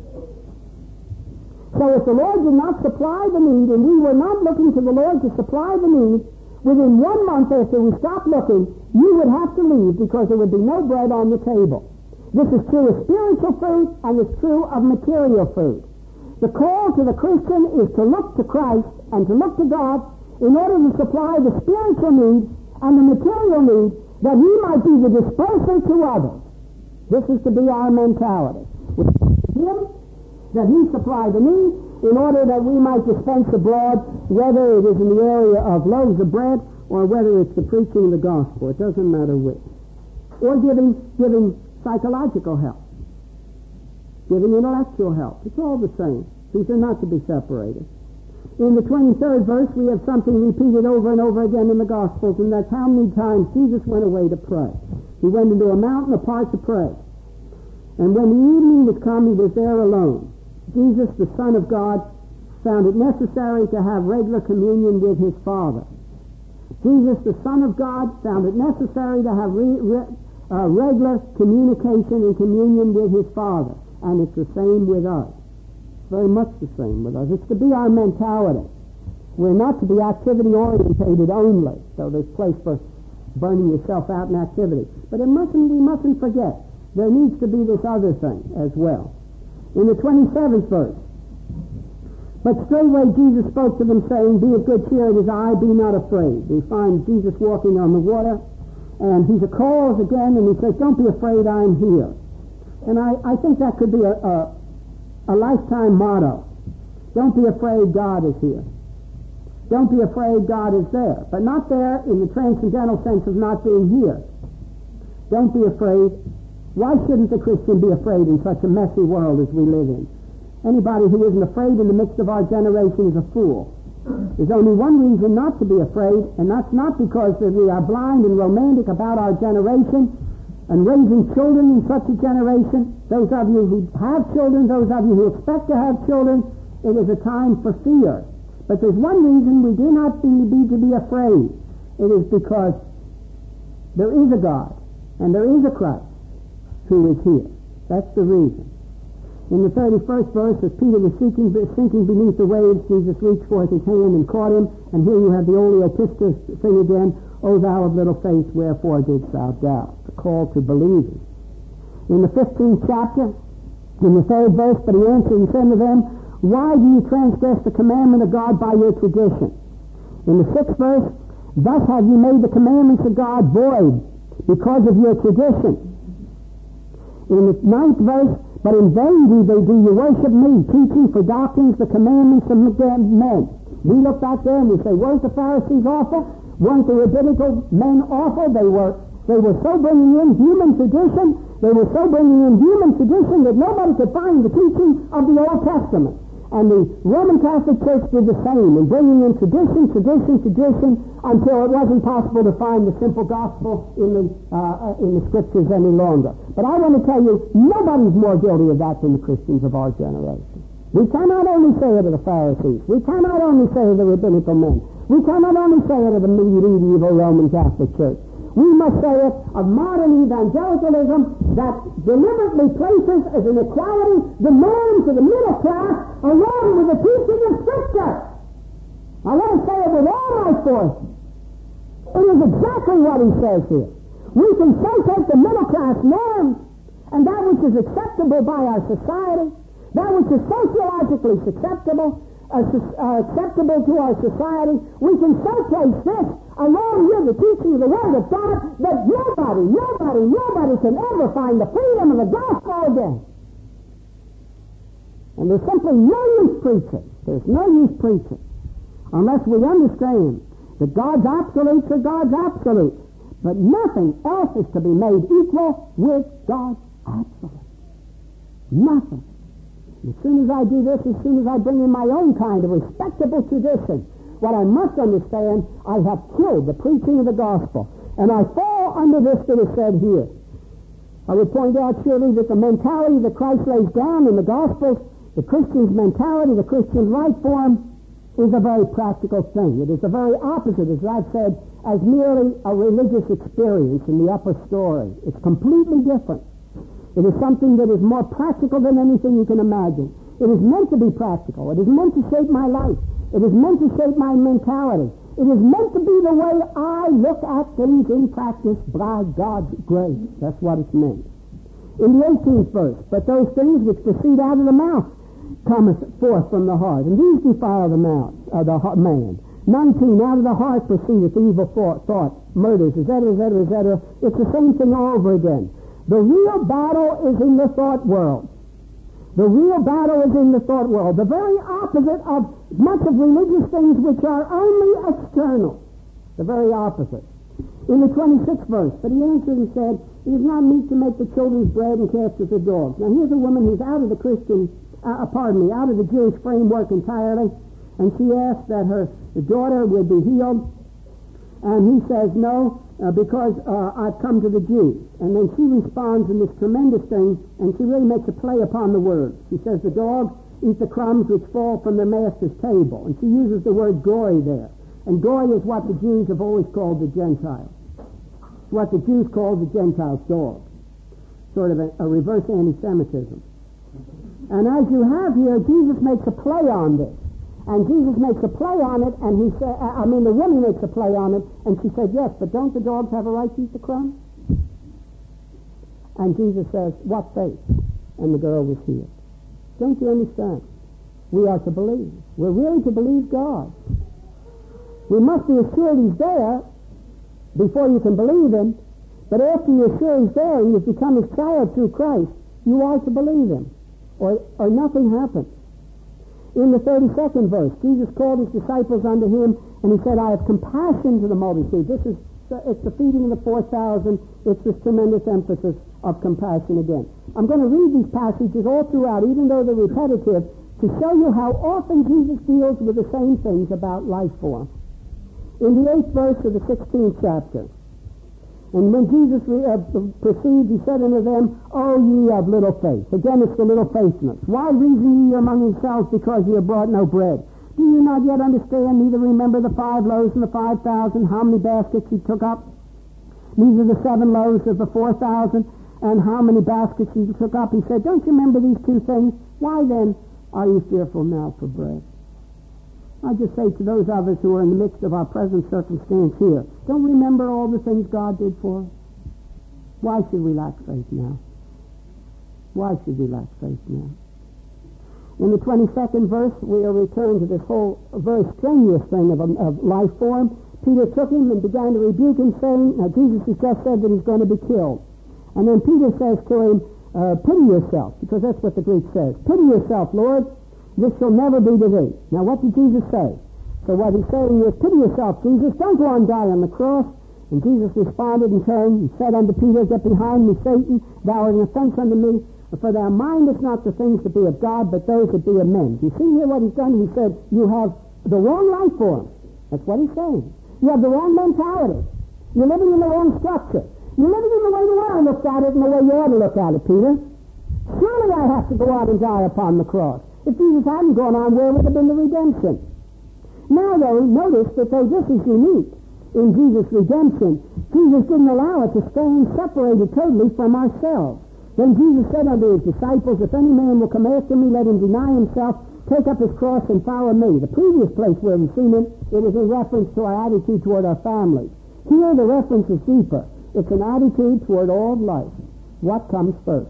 So if the Lord did not supply the need, and we were not looking to the Lord to supply the need, within 1 month after we stopped looking, you would have to leave because there would be no bread on the table. This is true of spiritual food, and it's true of material food. The call to the Christian is to look to Christ and to look to God in order to supply the spiritual needs and the material needs that he might be the disperser to others. This is to be our mentality. Him, that he supply the need in order that we might dispense abroad, whether it is in the area of loaves of bread or whether it's the preaching of the gospel. It doesn't matter which. Or giving psychological help. Giving intellectual help. It's all the same. These are not to be separated. In the 23rd verse, we have something repeated over and over again in the Gospels, and that's how many times Jesus went away to pray. He went into a mountain apart to pray. And when the evening was come, he was there alone. Jesus, the Son of God, found it necessary to have regular communion with his Father. Jesus, the Son of God, found it necessary to have regular communication and communion with his Father. And it's the same with us. Very much the same with us. It's to be our mentality. We're not to be activity-orientated only, so there's place for burning yourself out in activity. But we mustn't forget, there needs to be this other thing as well. In the 27th verse, but straightway Jesus spoke to them, saying, be of good cheer, it is I, be not afraid. We find Jesus walking on the water, and he calls again, and he says, don't be afraid, I'm here. And I think that could be a lifetime motto. Don't be afraid, God is here. Don't be afraid, God is there. But not there in the transcendental sense of not being here. Don't be afraid. Why shouldn't the Christian be afraid in such a messy world as we live in? Anybody who isn't afraid in the midst of our generation is a fool. There's only one reason not to be afraid, and that's not because that we are blind and romantic about our generation, and raising children in such a generation. Those of you who have children, those of you who expect to have children, it is a time for fear. But there's one reason we do not need to be afraid. It is because there is a God and there is a Christ who is here. That's the reason. In the 31st verse, as Peter was sinking beneath the waves, Jesus reached forth his hand and caught him. And here you have the oleopistos thing again. O thou of little faith, wherefore didst thou doubt? The call to believing. In the 15th chapter, in the 3rd verse, but he answered and said to them, why do you transgress the commandment of God by your tradition? In the 6th verse, thus have you made the commandments of God void because of your tradition. In the 9th verse, but in vain do you worship me, teaching for doctrines the commandments of men. We look back there and we say, weren't the Pharisees awful? Weren't the rabbinical men awful? They were so bringing in human tradition. They were so bringing in human tradition that nobody could find the teaching of the Old Testament. And the Roman Catholic Church did the same in bringing in tradition until it wasn't possible to find the simple gospel in the scriptures any longer. But I want to tell you, nobody's more guilty of that than the Christians of our generation. We cannot only say it of the Pharisees. We cannot only say it of the rabbinical men. We cannot only say it of the medieval Roman Catholic Church. We must say it of modern evangelicalism that deliberately places as an equality the norms of the middle class along with the teaching of Scripture. I want to say it with all my force. It is exactly what he says here. We can so take the middle class norms and that which is acceptable by our society, that which is sociologically acceptable to our society, we can so place this along with the teaching of the Word of God that nobody can ever find the freedom of the gospel again. And there's simply no use preaching. There's no use preaching unless we understand that God's absolutes are God's absolutes. But nothing else is to be made equal with God's absolute. Nothing. As soon as I do this, as soon as I bring in my own kind of respectable tradition, what I must understand, I have killed the preaching of the gospel. And I fall under this that is said here. I would point out surely that the mentality that Christ lays down in the Gospels, the Christian's mentality, the Christian life form, is a very practical thing. It is the very opposite, as I've said, as merely a religious experience in the upper story. It's completely different. It is something that is more practical than anything you can imagine. It is meant to be practical. It is meant to shape my life. It is meant to shape my mentality. It is meant to be the way I look at things in practice by God's grace. That's what it's meant. In the 18th verse, but those things which proceed out of the mouth cometh forth from the heart, and these defile the mouth of the man. 19, out of the heart proceedeth evil thought, murders, etc., etc., etc. It's the same thing all over again. The real battle is in the thought world. The real battle is in the thought world. The very opposite of much of religious things which are only external. The very opposite. In the 26th verse, but he answered and said, it is not meet to make the children's bread and cast it to dogs. Now here's a woman who's out of the out of the Jewish framework entirely, and she asked that her daughter would be healed, and he says, no, because I've come to the Jews. And then she responds in this tremendous thing, and she really makes a play upon the word. She says, the dogs eat the crumbs which fall from their master's table. And she uses the word goy there. And goy is what the Jews have always called the Gentiles. It's what the Jews call the Gentiles' dogs. Sort of a reverse anti-Semitism. And as you have here, Jesus makes a play on this. And Jesus makes a play on it, and the woman makes a play on it, and she said, yes, but don't the dogs have a right to eat the crumbs? And Jesus says, what faith? And the girl was healed. Don't you understand? We are to believe. We're really to believe God. We must be assured He's there before you can believe Him, but after you're sure He's there and you've become His child through Christ, you are to believe Him, or nothing happens. In the 32nd verse, Jesus called His disciples unto Him, and He said, I have compassion to the multitude. It's the feeding of the 4,000. It's this tremendous emphasis of compassion again. I'm going to read these passages all throughout, even though they're repetitive, to show you how often Jesus deals with the same things about life form. In the 8th verse of the 16th chapter, And when Jesus perceived, he said unto them, O ye of little faith. Again, it's the little faithness. Why reason ye among yourselves because ye have brought no bread? Do you not yet understand, neither remember the 5 loaves and the 5,000, how many baskets he took up? Neither the 7 loaves of the 4,000, and how many baskets he took up? He said, don't you remember these 2 things? Why then are you fearful now for bread? I just say to those of us who are in the midst of our present circumstance here, don't remember all the things God did for us? Why should we lack faith now? Why should we lack faith now? In the 22nd verse, we are returned to this whole very strenuous thing of life form. Peter took him and began to rebuke him, saying, now Jesus has just said that he's going to be killed. And then Peter says to him, pity yourself, because that's what the Greek says. Pity yourself, Lord. This shall never be to thee. Now what did Jesus say? So what he's saying is, pity yourself, Jesus, don't go and die on the cross. And Jesus responded and turned and said unto Peter, get behind me, Satan, thou art an offense unto me, for thou mindest not the things that be of God, but those that be of men. Do you see here what he's done? He said, you have the wrong life form. That's what he's saying. You have the wrong mentality. You're living in the wrong structure. You're living in the way the world looks at it and the way you ought to look at it, Peter. Surely I have to go out and die upon the cross. If Jesus hadn't gone on, where would have been the redemption? Now, though, notice that though this is unique in Jesus' redemption, Jesus didn't allow it to stand separated totally from ourselves. Then Jesus said unto his disciples, if any man will come after me, let him deny himself, take up his cross, and follow me. The previous place where we've seen it, it was in reference to our attitude toward our families. Here, the reference is deeper. It's an attitude toward all of life. What comes first?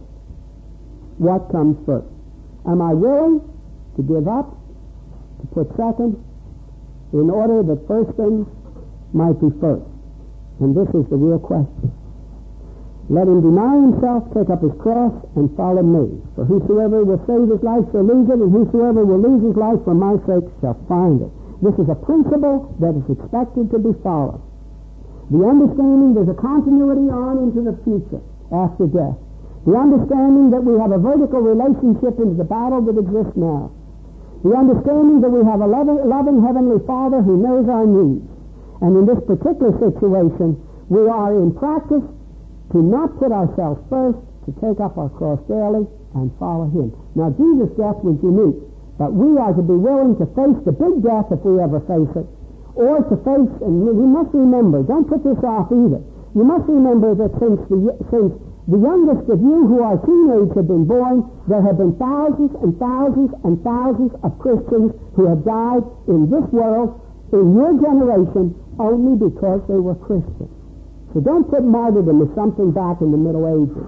What comes first? Am I willing to give up, to put second, in order that first things might be first? And this is the real question. Let him deny himself, take up his cross, and follow me. For whosoever will save his life shall lose it, and whosoever will lose his life for my sake shall find it. This is a principle that is expected to be followed. The understanding there's a continuity on into the future after death. The understanding that we have a vertical relationship into the battle that exists now. The understanding that we have a loving Heavenly Father who knows our needs. And in this particular situation, we are in practice to not put ourselves first, to take up our cross daily and follow Him. Now, Jesus' death was unique, but we are to be willing to face the big death if we ever face it, or to face, and you must remember, don't put this off either. You must remember that since the youngest of you who are teenage have been born, there have been thousands and thousands and thousands of Christians who have died in this world, in your generation, only because they were Christians. So don't put martyrdom as something back in the Middle Ages.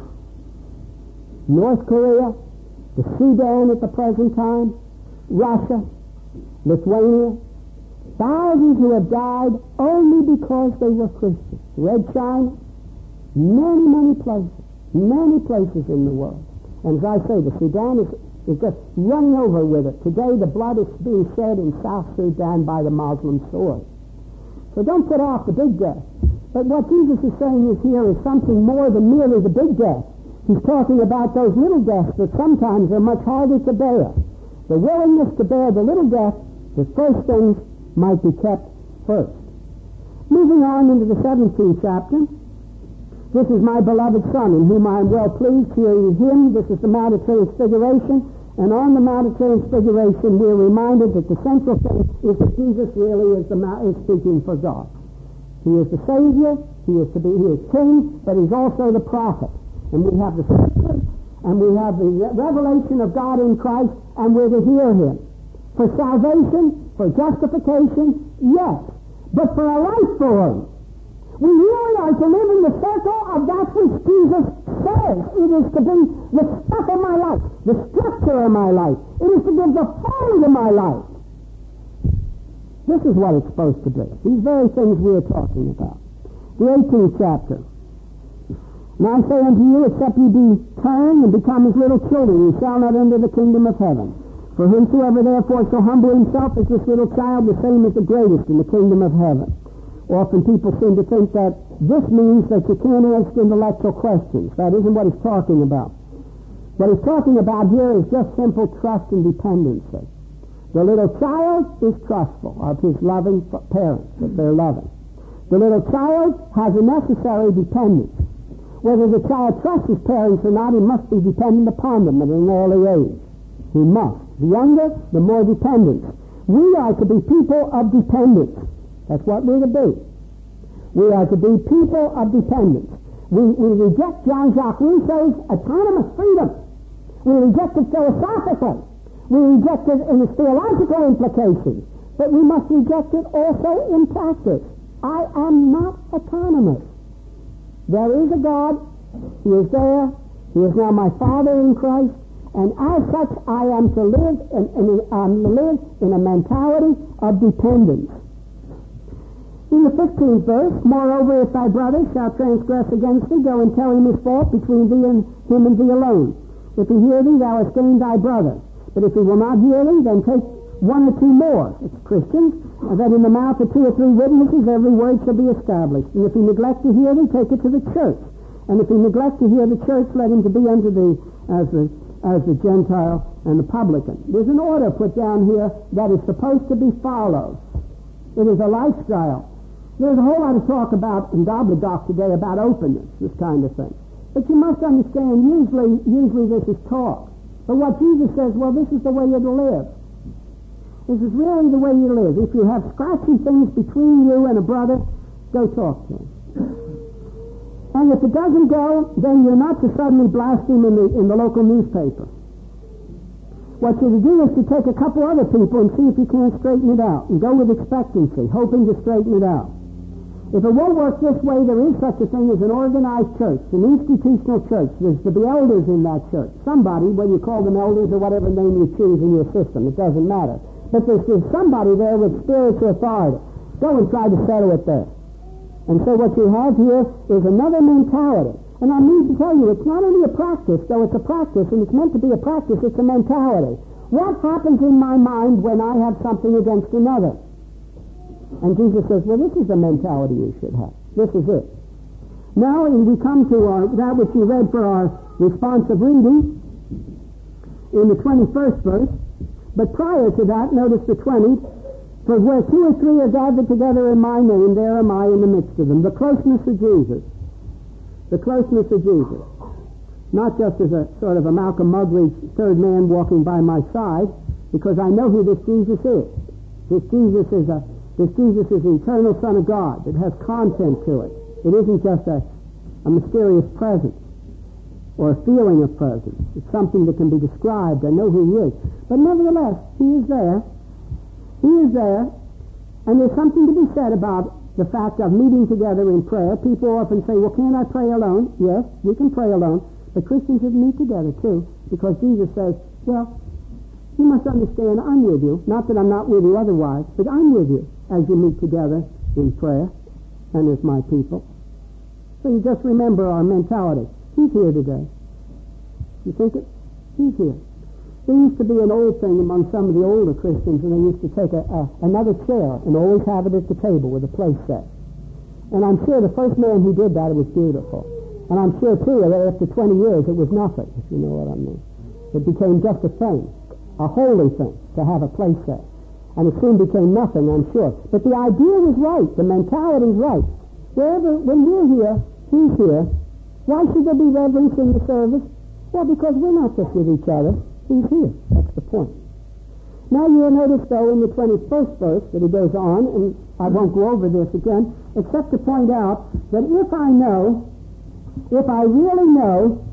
North Korea, the Sudan at the present time, Russia, Lithuania, thousands who have died only because they were Christians. Red China, many places in the world. And as I say, the Sudan is just running over with it. Today the blood is being shed in South Sudan by the Muslim sword. So don't put off the big death. But what Jesus is saying is here is something more than merely the big death. He's talking about those little deaths that sometimes are much harder to bear. The willingness to bear the little death, the first things might be kept first. Moving on into the 17th chapter. This is my beloved Son, in whom I am well pleased. Hear ye him. This is the Mount of Transfiguration. And on the Mount of Transfiguration, we are reminded that the central thing is that Jesus really is speaking for God. He is the Savior. He is King, but He's also the prophet. And we have the Scripture, and we have the revelation of God in Christ, and we're to hear Him. For salvation, for justification, yes. But for a life form, we really are to live in the circle of that which Jesus says. It is to be the stuff of my life, the structure of my life. It is to give the form to my life. This is what it's supposed to be. These very things we are talking about. The 18th chapter. Now I say unto you, except ye be turned and become as little children, ye shall not enter the kingdom of heaven. For whomsoever therefore shall humble himself as this little child, the same is the greatest in the kingdom of heaven. Often people seem to think that this means that you can't ask intellectual questions. That isn't what he's talking about. What he's talking about here is just simple trust and dependency. The little child is trustful of his loving parents, that they're loving. The little child has a necessary dependence. Whether the child trusts his parents or not, he must be dependent upon them at an early age. He must. The younger, the more dependence. We are to be people of dependence. That's what we're to be. We are to be people of dependence. We reject Jean-Jacques Rousseau's autonomous freedom. We reject it philosophically. We reject it in its theological implications. But we must reject it also in practice. I am not autonomous. There is a God. He is there. He is now my Father in Christ. And as such, I am to live in a mentality of dependence. In the 15th verse, moreover, if thy brother shall transgress against thee, go and tell him his fault between thee and him and thee alone. If he hear thee, thou hast gained thy brother. But if he will not hear thee, then take one or two more. It's Christians. And that in the mouth of 2 or 3 witnesses every word shall be established. And if he neglect to hear thee, take it to the church. And if he neglect to hear the church, let him to be unto thee as the Gentile and the publican. There's an order put down here that is supposed to be followed. It is a lifestyle. There's a whole lot of talk about in gobbledygook today about openness, this kind of thing. But you must understand, usually this is talk. But what Jesus says, well, this is the way you're to live. This is really the way you live. If you have scratchy things between you and a brother, go talk to him. And if it doesn't go, then you're not to suddenly blast him in the local newspaper. What you're to do is to take a couple other people and see if you can't straighten it out. And go with expectancy, hoping to straighten it out. If it won't work this way, there is such a thing as an organized church, an institutional church. There's to be elders in that church. Somebody, whether you call them elders or whatever name you choose in your system, it doesn't matter. But there's somebody there with spiritual authority. Go and try to settle it there. And so what you have here is another mentality. And I mean to tell you, it's not only a practice, though it's a practice, and it's meant to be a practice, it's a mentality. What happens in my mind when I have something against another? And Jesus says, well, this is the mentality you should have. This is it. Now we come to that which you read for our responsive reading in the 21st verse. But prior to that, notice the 20th, for where 2 or 3 are gathered together in my name, there am I in the midst of them. The closeness of Jesus. The closeness of Jesus. Not just as a sort of a Malcolm Muggeridge third man walking by my side, because I know who this Jesus is. This Jesus is the eternal Son of God that has content to it. It isn't just a mysterious presence or a feeling of presence. It's something that can be described. I know who he is. But nevertheless, he is there. He is there. And there's something to be said about the fact of meeting together in prayer. People often say, well, can't I pray alone? Yes, we can pray alone. But Christians should meet together too, because Jesus says, well, you must understand I'm with you. Not that I'm not with you otherwise, but I'm with you as you meet together in prayer and as my people. So you just remember our mentality. He's here today. You think it? He's here. There used to be an old thing among some of the older Christians, and they used to take another chair and always have it at the table with a place set. And I'm sure the first man who did that, it was beautiful. And I'm sure, too, that after 20 years, it was nothing, if you know what I mean. It became just a thing, a holy thing, to have a place set. And it soon became nothing, I'm sure. But the idea was right. The mentality is right. When we're here, he's here. Why should there be reverence in the service? Well, because we're not just with each other. He's here. That's the point. Now you'll notice, though, in the 21st verse that he goes on, and I won't go over this again, except to point out that if I really know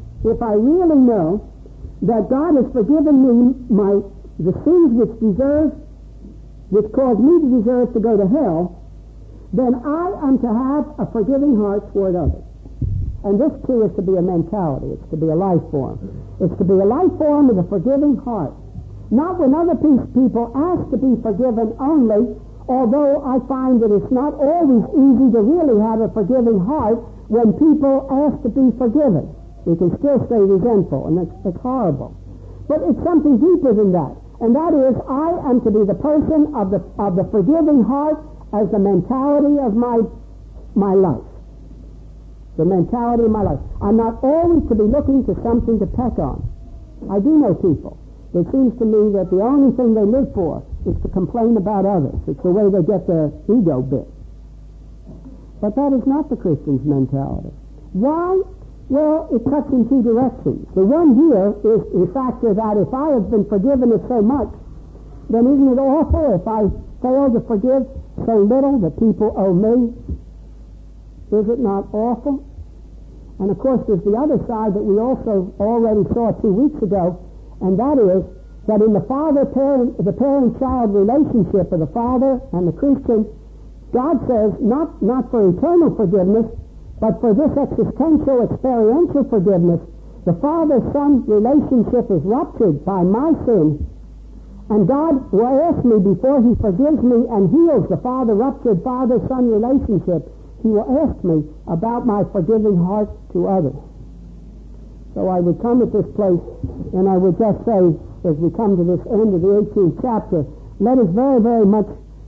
that God has forgiven me the sins which caused me to deserve to go to hell, then I am to have a forgiving heart toward others. And this, too, is to be a mentality. It's to be a life form. It's to be a life form with a forgiving heart. Not when other people ask to be forgiven only, although I find that it's not always easy to really have a forgiving heart when people ask to be forgiven. We can still stay resentful, and it's horrible. But it's something deeper than that. And that is, I am to be the person of the forgiving heart as the mentality of my life. The mentality of my life. I'm not always to be looking for something to peck on. I do know people. It seems to me that the only thing they live for is to complain about others. It's the way they get their ego bit. But that is not the Christian's mentality. Why? Well, it cuts in two directions. The one here is the factor that if I have been forgiven of so much, then isn't it awful if I fail to forgive so little that people owe me? Is it not awful? And of course there's the other side that we also already saw 2 weeks ago, and that is that in the parent-child relationship of the father and the Christian, God says not for eternal forgiveness, but for this existential, experiential forgiveness, the father-son relationship is ruptured by my sin, and God will ask me before he forgives me and heals the ruptured father-son relationship, he will ask me about my forgiving heart to others. So I would come at this place, and I would just say, as we come to this end of the 18th chapter, let us very, very much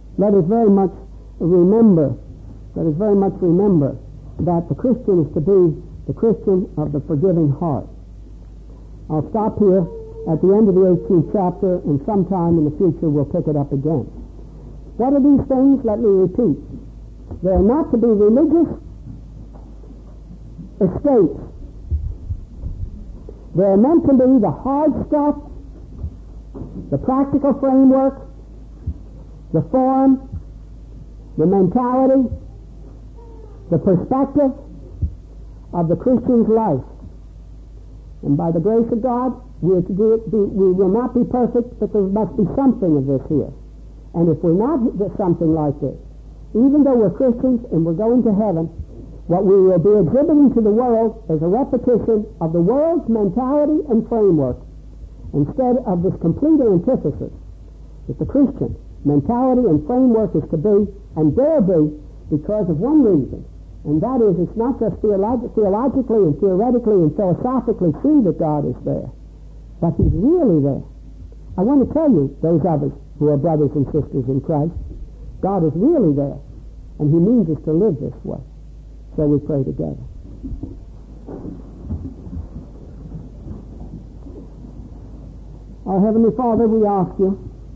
remember that the Christian is to be the Christian of the forgiving heart. I'll stop here at the end of the 18th chapter, and sometime in the future we'll pick it up again. What are these things? Let me repeat. They are not to be religious escapes. They are meant to be the hard stuff, the practical framework, the form, the mentality, the perspective of the Christian's life. And by the grace of God, we are to do it. We will not be perfect, but there must be something of this here. And if we're not something like this, even though we're Christians and we're going to heaven, what we will be exhibiting to the world is a repetition of the world's mentality and framework, instead of this complete antithesis that the Christian mentality and framework is to be, and dare be, because of one reason, and that is it's not just theologically and theoretically and philosophically true that God is there, but he's really there. I want to tell you, those of us who are brothers and sisters in Christ, God is really there, and he means us to live this way. So we pray together. Our Heavenly Father, we ask you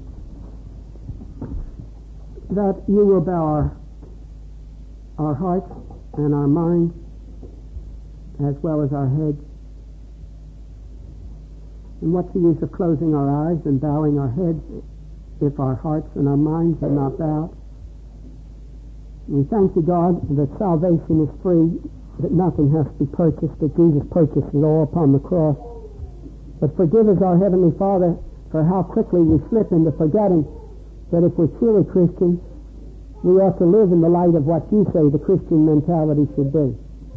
that you will bow our hearts and our minds as well as our heads. And what's the use of closing our eyes and bowing our heads if our hearts and our minds are not bowed? We thank you, God, that salvation is free, that nothing has to be purchased, that Jesus purchased it all upon the cross. But forgive us, our Heavenly Father, for how quickly we slip into forgetting that if we're truly Christians, we ought to live in the light of what you say the Christian mentality should be.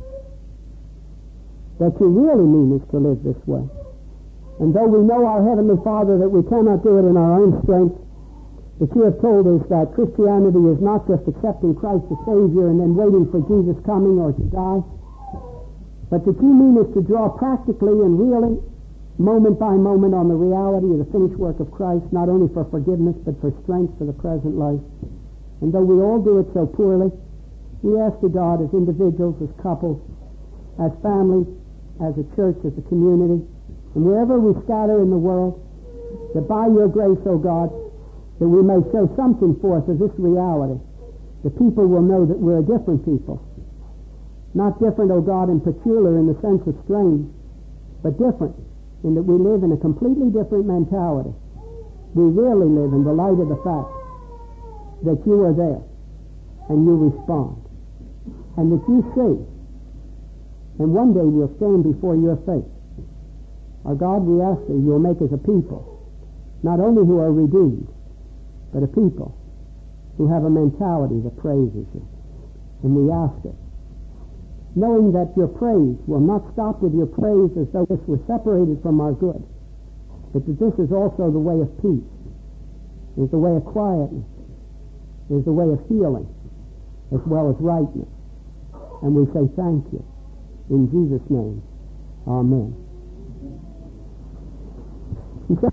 That you really mean us to live this way. And though we know, our Heavenly Father, that we cannot do it in our own strength, that you have told us that Christianity is not just accepting Christ as Savior and then waiting for Jesus coming or to die, but that you mean us to draw practically and really, moment by moment, on the reality of the finished work of Christ, not only for forgiveness but for strength for the present life. And though we all do it so poorly, we ask you, God, as individuals, as couples, as families, as a church, as a community, and wherever we scatter in the world, that by your grace, O God, that we may show something forth of this reality. The people will know that we're a different people. Not different, O God, and peculiar in the sense of strange, but different in that we live in a completely different mentality. We really live in the light of the fact that you are there and you respond and that you see, and one day we'll stand before your face. Our God, we ask that you will make us a people, not only who are redeemed, but a people who have a mentality that praises you. And we ask it, knowing that your praise will not stop with your praise as though this were separated from our good, but that this is also the way of peace, is the way of quietness, is the way of healing, as well as rightness. And we say thank you. In Jesus' name, amen. He said,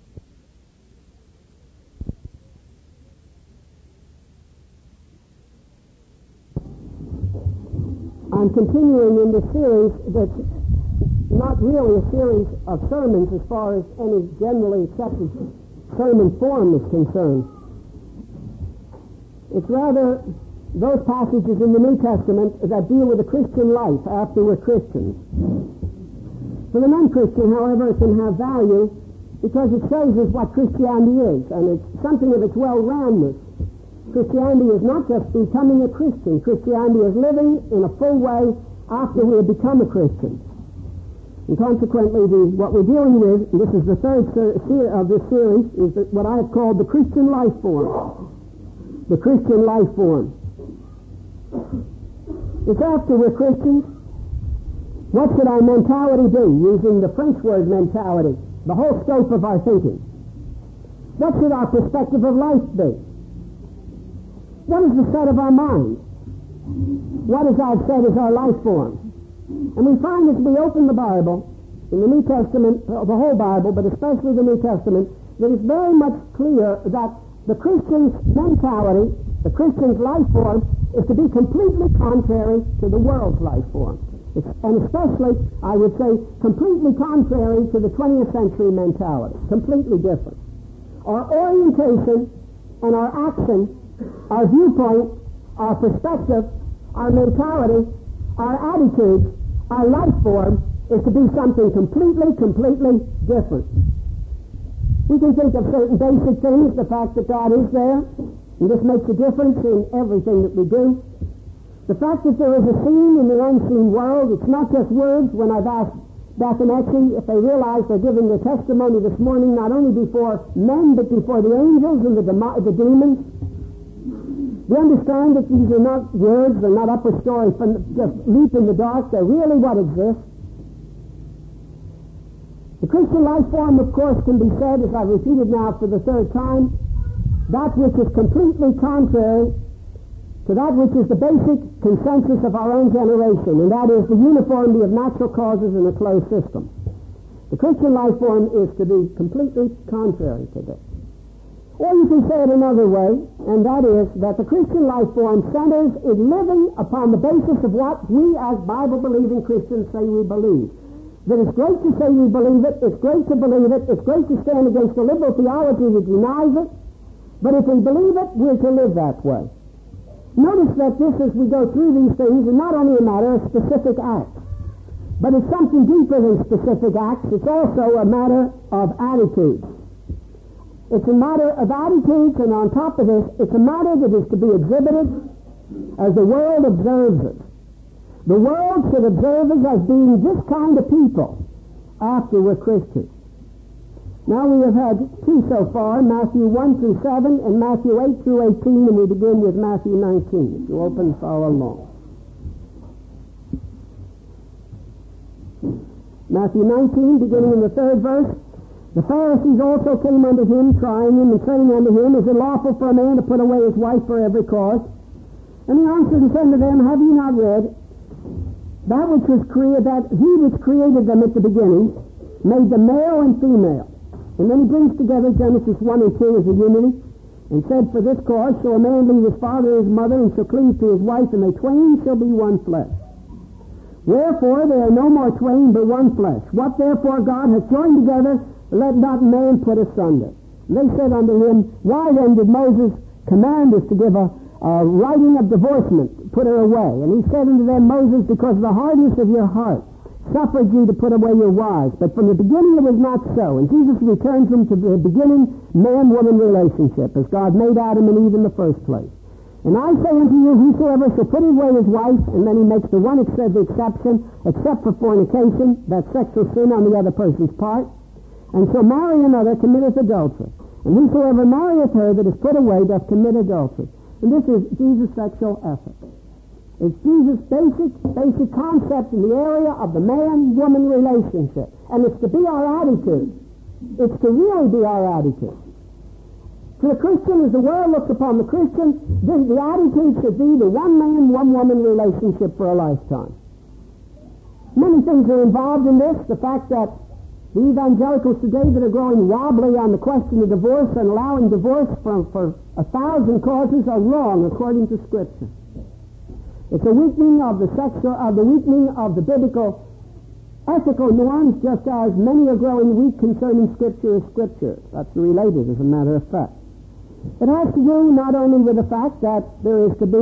I'm continuing in this series that's not really a series of sermons as far as any generally accepted sermon form is concerned. It's rather those passages in the New Testament that deal with the Christian life after we're Christians. For the non-Christian, however, it can have value because it shows us what Christianity is, and it's something of its well-roundedness. Christianity is not just becoming a Christian. Christianity is living in a full way after we have become a Christian. And consequently, what we're dealing with, and this is the third of this series, is what I have called the Christian life form. The Christian life form. It's after we're Christians. What should our mentality be, using the French word mentality, the whole scope of our thinking? What should our perspective of life be? What is the set of our mind? What, as I've said, is our life form? And we find as we open the Bible, in the New Testament, the whole Bible, but especially the New Testament, that it's very much clear that the Christian's mentality, the Christian's life form, is to be completely contrary to the world's life form. And especially, I would say, completely contrary to the 20th century mentality. Completely different. Our orientation and our action, our viewpoint, our perspective, our mentality, our attitude, our life form is to be something completely different. We can think of certain basic things, the fact that God is there, and this makes a difference in everything that we do. The fact that there is a seen and an unseen world, it's not just words. When I've asked Beth and Etsy if they realize they're giving their testimony this morning not only before men, but before the angels and the demons. We understand that these are not words, they're not upper story from just leap in the dark, they're really what exists. The Christian life form, of course, can be said, as I've repeated now for the third time, that which is completely contrary to that which is the basic consensus of our own generation, and that is the uniformity of natural causes in a closed system. The Christian life form is to be completely contrary to this. Or you can say it another way, and that is that the Christian life form centers in living upon the basis of what we as Bible-believing Christians say we believe. That it's great to say we believe it, it's great to believe it, it's great to stand against the liberal theology that denies it, but if we believe it, we're to live that way. Notice that this, as we go through these things, is not only a matter of specific acts, but it's something deeper than specific acts. It's also a matter of attitudes. It's a matter of attitudes, and on top of this, it's a matter that is to be exhibited as the world observes it. The world should observe us as being this kind of people after we're Christians. Now we have had two so far, Matthew 1 through 7 and Matthew 8 through 18, and we begin with Matthew 19. If you open, follow along. Matthew 19, beginning in the 3rd verse. The Pharisees also came unto him, trying him, and saying unto him, Is it lawful for a man to put away his wife for every cause? And he answered and said unto them, Have ye not read, that which was created, that he which created them at the beginning, made them male and female? And then he brings together Genesis 1 and 2 as a unity, and said, For this cause shall a man leave his father and his mother, and shall cleave to his wife, and they twain shall be one flesh. Wherefore they are no more twain, but one flesh. What therefore God hath joined together, let not man put asunder. And they said unto him, Why then did Moses command us to give a writing of divorcement, put her away? And he said unto them, Moses, because of the hardness of your heart, suffered you to put away your wives. But from the beginning it was not so. And Jesus returns them to the beginning man-woman relationship, as God made Adam and Eve in the first place. And I say unto you, whosoever shall put away his wife, and then he makes the one exception, except for fornication, that's sexual sin on the other person's part, and shall marry another, committeth adultery. And whosoever marrieth her that is put away doth commit adultery. And this is Jesus' sexual ethic. It's Jesus' basic concept in the area of the man-woman relationship. And it's to be our attitude. It's to really be our attitude. To the Christian, as the world looks upon the Christian, the attitude should be the one-man, one-woman relationship for a lifetime. Many things are involved in this. The fact that the evangelicals today that are growing wobbly on the question of divorce and allowing divorce for 1,000 causes are wrong according to Scripture. It's a weakening of the biblical ethical norms, just as many are growing weak concerning Scripture as Scripture. That's related, as a matter of fact. It has to do not only with the fact that there is to be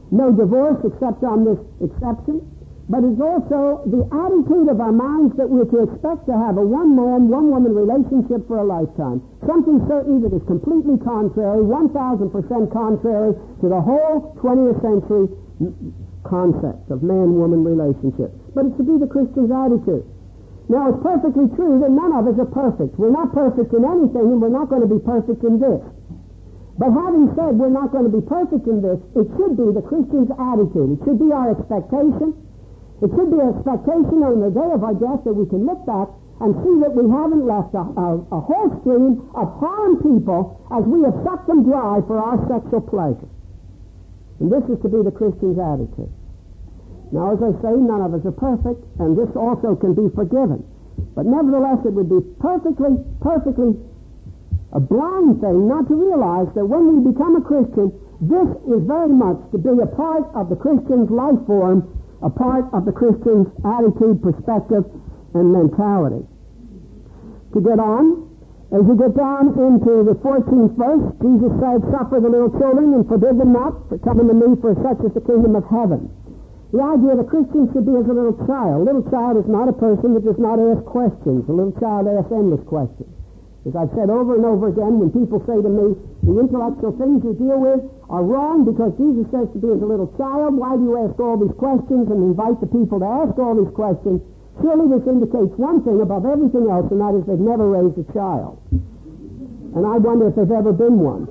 no divorce except on this exception. But it's also the attitude of our minds that we're to expect to have a one-man, one-woman relationship for a lifetime. Something certainly that is completely contrary, 1,000% contrary to the whole 20th century concept of man-woman relationship. But it's to be the Christian's attitude. Now, it's perfectly true that none of us are perfect. We're not perfect in anything, and we're not going to be perfect in this. But having said we're not going to be perfect in this, it should be the Christian's attitude. It should be our expectation. It should be an expectation on the day of our death that we can look back and see that we haven't left a whole stream of harmed people as we have sucked them dry for our sexual pleasure. And this is to be the Christian's attitude. Now, as I say, none of us are perfect, and this also can be forgiven. But nevertheless, it would be perfectly a blind thing not to realize that when we become a Christian, this is very much to be a part of the Christian's life form, a part of the Christian's attitude, perspective, and mentality. To get on, as you get down into the 14th verse, Jesus said, "Suffer the little children and forbid them not, for coming to me, for such is the kingdom of heaven." The idea of a Christian should be as a little child. A little child is not a person that does not ask questions. A little child asks endless questions. As I've said over and over again, when people say to me, the intellectual things you deal with are wrong because Jesus says to be as a little child, why do you ask all these questions and invite the people to ask all these questions? Surely this indicates one thing above everything else, and that is they've never raised a child. And I wonder if there's ever been one.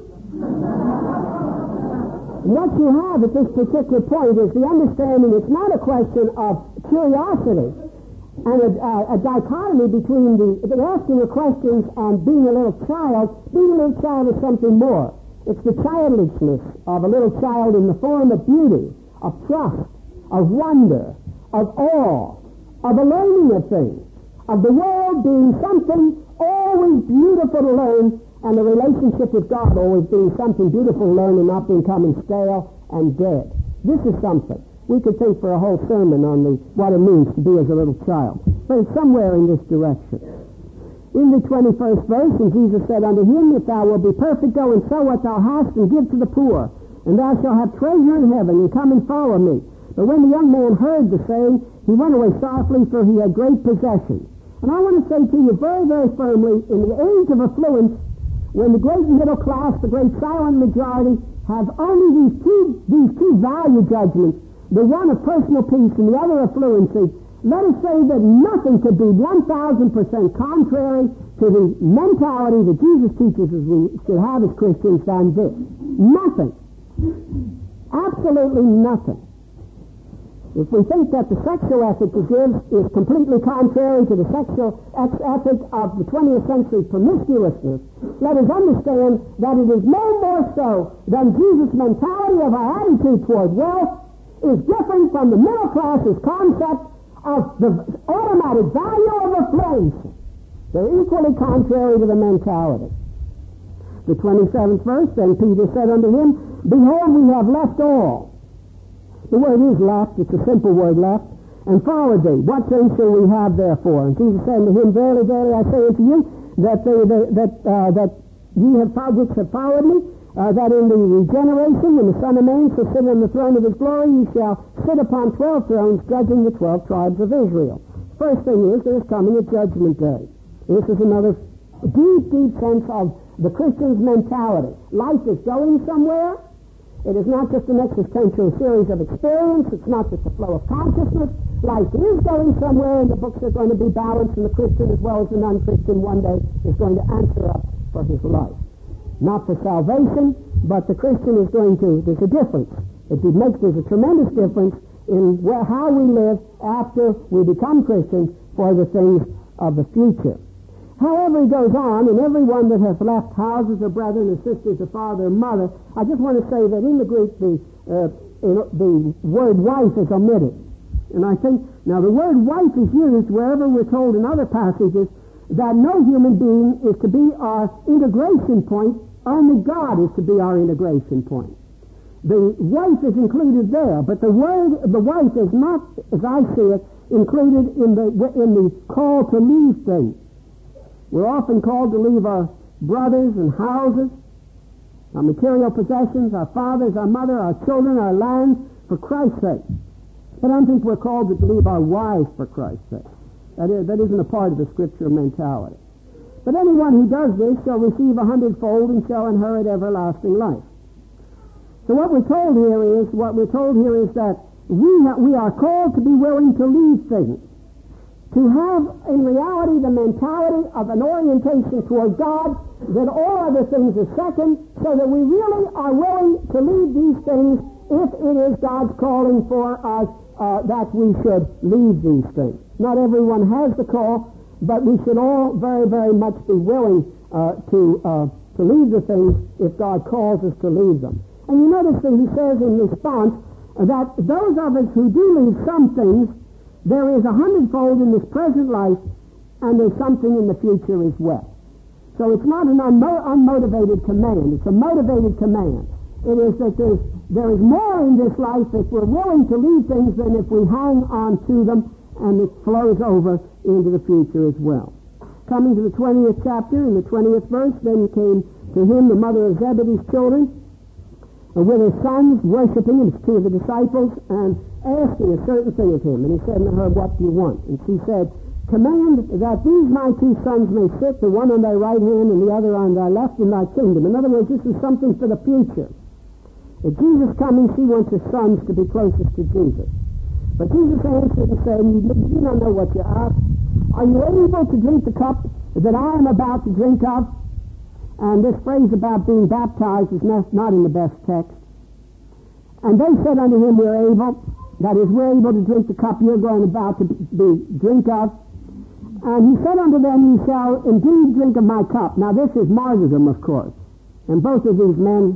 What you have at this particular point is the understanding it's not a question of curiosity and a dichotomy between the asking of questions and being a little child. Being a little child is something more. It's the childishness of a little child in the form of beauty, of trust, of wonder, of awe, of a learning of things, of the world being something always beautiful to learn, and the relationship with God always being something beautiful to learn and not becoming stale and dead. This is something. We could think for a whole sermon on what it means to be as a little child. But it's somewhere in this direction. In the 21st verse, and Jesus said unto him, "If thou wilt be perfect, go and sell what thou hast and give to the poor, and thou shalt have treasure in heaven, and come and follow me." But when the young man heard the saying, he went away sorrowfully, for he had great possessions. And I want to say to you very, very firmly, in the age of affluence, when the great middle class, the great silent majority, have only these two value judgments, the one of personal peace and the other of fluency, let us say that nothing could be 1,000% contrary to the mentality that Jesus teaches us we should have as Christians than this. Nothing. Absolutely nothing. If we think that the sexual ethic he gives is completely contrary to the sexual ethic of the 20th century promiscuousness, let us understand that it is no more so than Jesus' mentality of our attitude toward wealth is different from the middle class's concept of the automatic value of affluence. They're equally contrary to the mentality. The 27th verse, then Peter said unto him, "Behold, we have left all." The word is left, it's a simple word, left, "and followed thee. What thing shall we have therefore?" And Jesus said unto him, "Verily, verily, I say unto you, that ye have followed me, that in the regeneration, when the Son of Man shall sit on the throne of his glory, ye shall sit upon 12 thrones, judging the 12 tribes of Israel." First thing is, there's coming a judgment day. This is another deep, deep sense of the Christian's mentality. Life is going somewhere. It is not just an existential series of experience. It's not just a flow of consciousness. Life is going somewhere, and the books are going to be balanced, and the Christian as well as the non-Christian one day is going to answer up for his life. Not for salvation, but the Christian is going to, there's a difference. There's a tremendous difference in how we live after we become Christians for the things of the future. However, he goes on, and everyone that has left houses or brethren or sisters or father or mother, I just want to say that in the Greek the word wife is omitted. And I think, now the word wife is used wherever we're told in other passages that no human being is to be our integration point, only God is to be our integration point. The wife is included there, but the wife is not, as I see it, included in the call to leave thing. We're often called to leave our brothers and houses our material possessions, our fathers, our mother, our children, our lands, for Christ's sake. I don't think we're called to leave our wives for Christ's sake. That isn't a part of the Scripture mentality. But anyone who does this shall receive 100-fold and shall inherit everlasting life. So what we're told here is that we are called to be willing to leave things, to have in reality the mentality of an orientation toward God, that all other things are second, so that we really are willing to leave these things if it is God's calling for us that we should leave these things. Not everyone has the call, but we should all very, very much be willing to leave the things if God calls us to leave them. And you notice that he says in response that those of us who do leave some things, there is 100-fold in this present life, and there's something in the future as well. So it's not an unmotivated command. It's a motivated command. It is that there is more in this life if we're willing to leave things than if we hang on to them, and it flows over into the future as well. Coming to the 20th chapter, in the 20th verse, then came to him the mother of Zebedee's children, with her sons, worshiping him, two of the disciples, and asking a certain thing of him. And he said to her, what do you want? And she said, command that these my two sons may sit, the one on thy right hand and the other on thy left in thy kingdom. In other words, this is something for the future. If Jesus coming, she wants her sons to be closest to Jesus. But Jesus answered and said, you don't know what you ask. Are you able to drink the cup that I am about to drink of? And this phrase about being baptized is not in the best text. And they said unto him, we're able. That is, we're able to drink the cup you're going about to drink of. And he said unto them, ye shall indeed drink of my cup. Now this is martyrdom, of course. And both of these men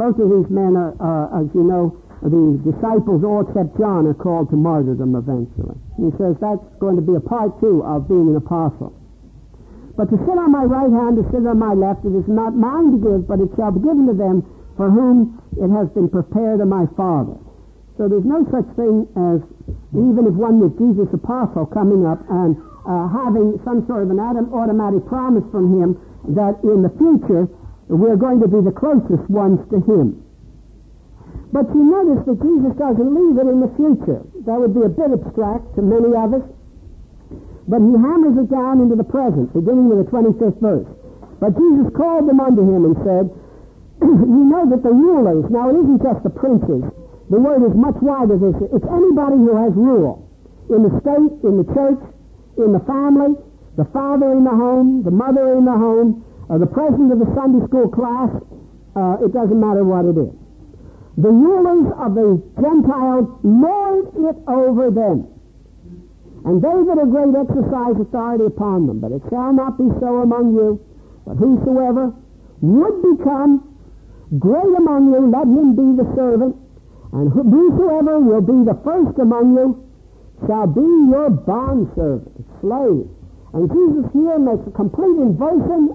are, as you know, the disciples, all except John, are called to martyrdom eventually. He says that's going to be a part, too, of being an apostle. But to sit on my right hand, to sit on my left, it is not mine to give, but it shall be given to them for whom it has been prepared of my Father. So there's no such thing as, even if one was Jesus' apostle coming up and having some sort of an automatic promise from him that in the future we're going to be the closest ones to him. But you notice that Jesus doesn't leave it in the future. That would be a bit abstract to many of us. But he hammers it down into the present, beginning with the 25th verse. But Jesus called them unto him and said, you know that the rulers, now it isn't just the princes, the word is much wider than this. It's anybody who has rule. In the state, in the church, in the family, the father in the home, the mother in the home, the president of the Sunday school class, it doesn't matter what it is. The rulers of the Gentiles lord it over them. And they that are great exercise authority upon them. But it shall not be so among you. But whosoever would become great among you, let him be the servant. And whosoever will be the first among you shall be your bondservant, slave. And Jesus here makes a complete inversion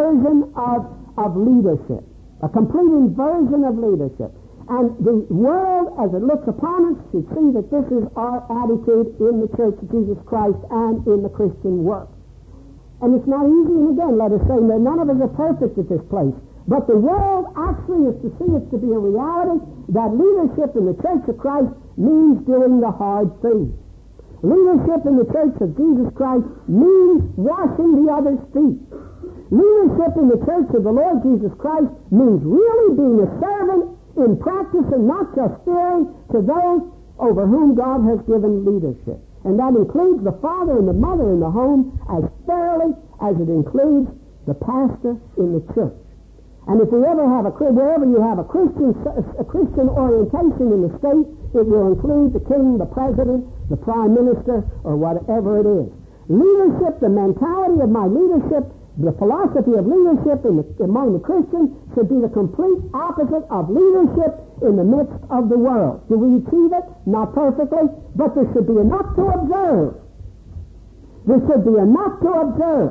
of leadership. A complete inversion of leadership. And the world, as it looks upon us, should see that this is our attitude in the Church of Jesus Christ and in the Christian work. And it's not easy, and again, let us say that none of us are perfect at this place. But the world actually is to see it to be a reality that leadership in the Church of Christ means doing the hard things. Leadership in the Church of Jesus Christ means washing the other's feet. Leadership in the Church of the Lord Jesus Christ means really being a servant in practice and not just theory to those over whom God has given leadership. And that includes the father and the mother in the home as thoroughly as it includes the pastor in the church. And if we ever have wherever you have a Christian orientation in the state, it will include the king, the president, the prime minister, or whatever it is. Leadership, the mentality of my leadership, the philosophy of leadership among the Christians should be the complete opposite of leadership in the midst of the world. Do we achieve it? Not perfectly, but there should be enough to observe. There should be enough to observe.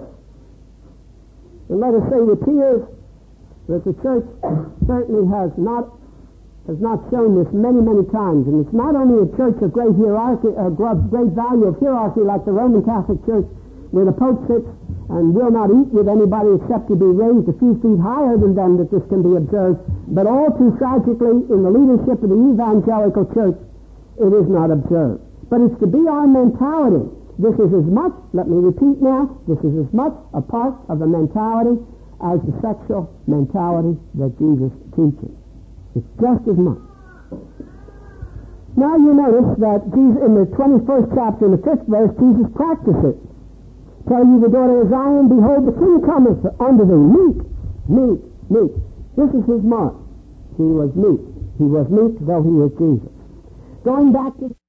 And let us say with tears that the church certainly has not shown this many, many times. And it's not only a church of great hierarchy, great value of hierarchy like the Roman Catholic Church, where the Pope sits and will not eat with anybody except to be raised a few feet higher than them that this can be observed. But all too tragically, in the leadership of the evangelical church, it is not observed. But it's to be our mentality. This is as much, let me repeat now, this is as much a part of the mentality as the sexual mentality that Jesus teaches. It's just as much. Now you notice that Jesus, in the 21st chapter, in the 5th verse, Jesus practices. Tell you the daughter of Zion, behold, the king cometh unto thee, meek, meek, meek. This is his mark. He was meek. He was meek, though he is Jesus. Going back to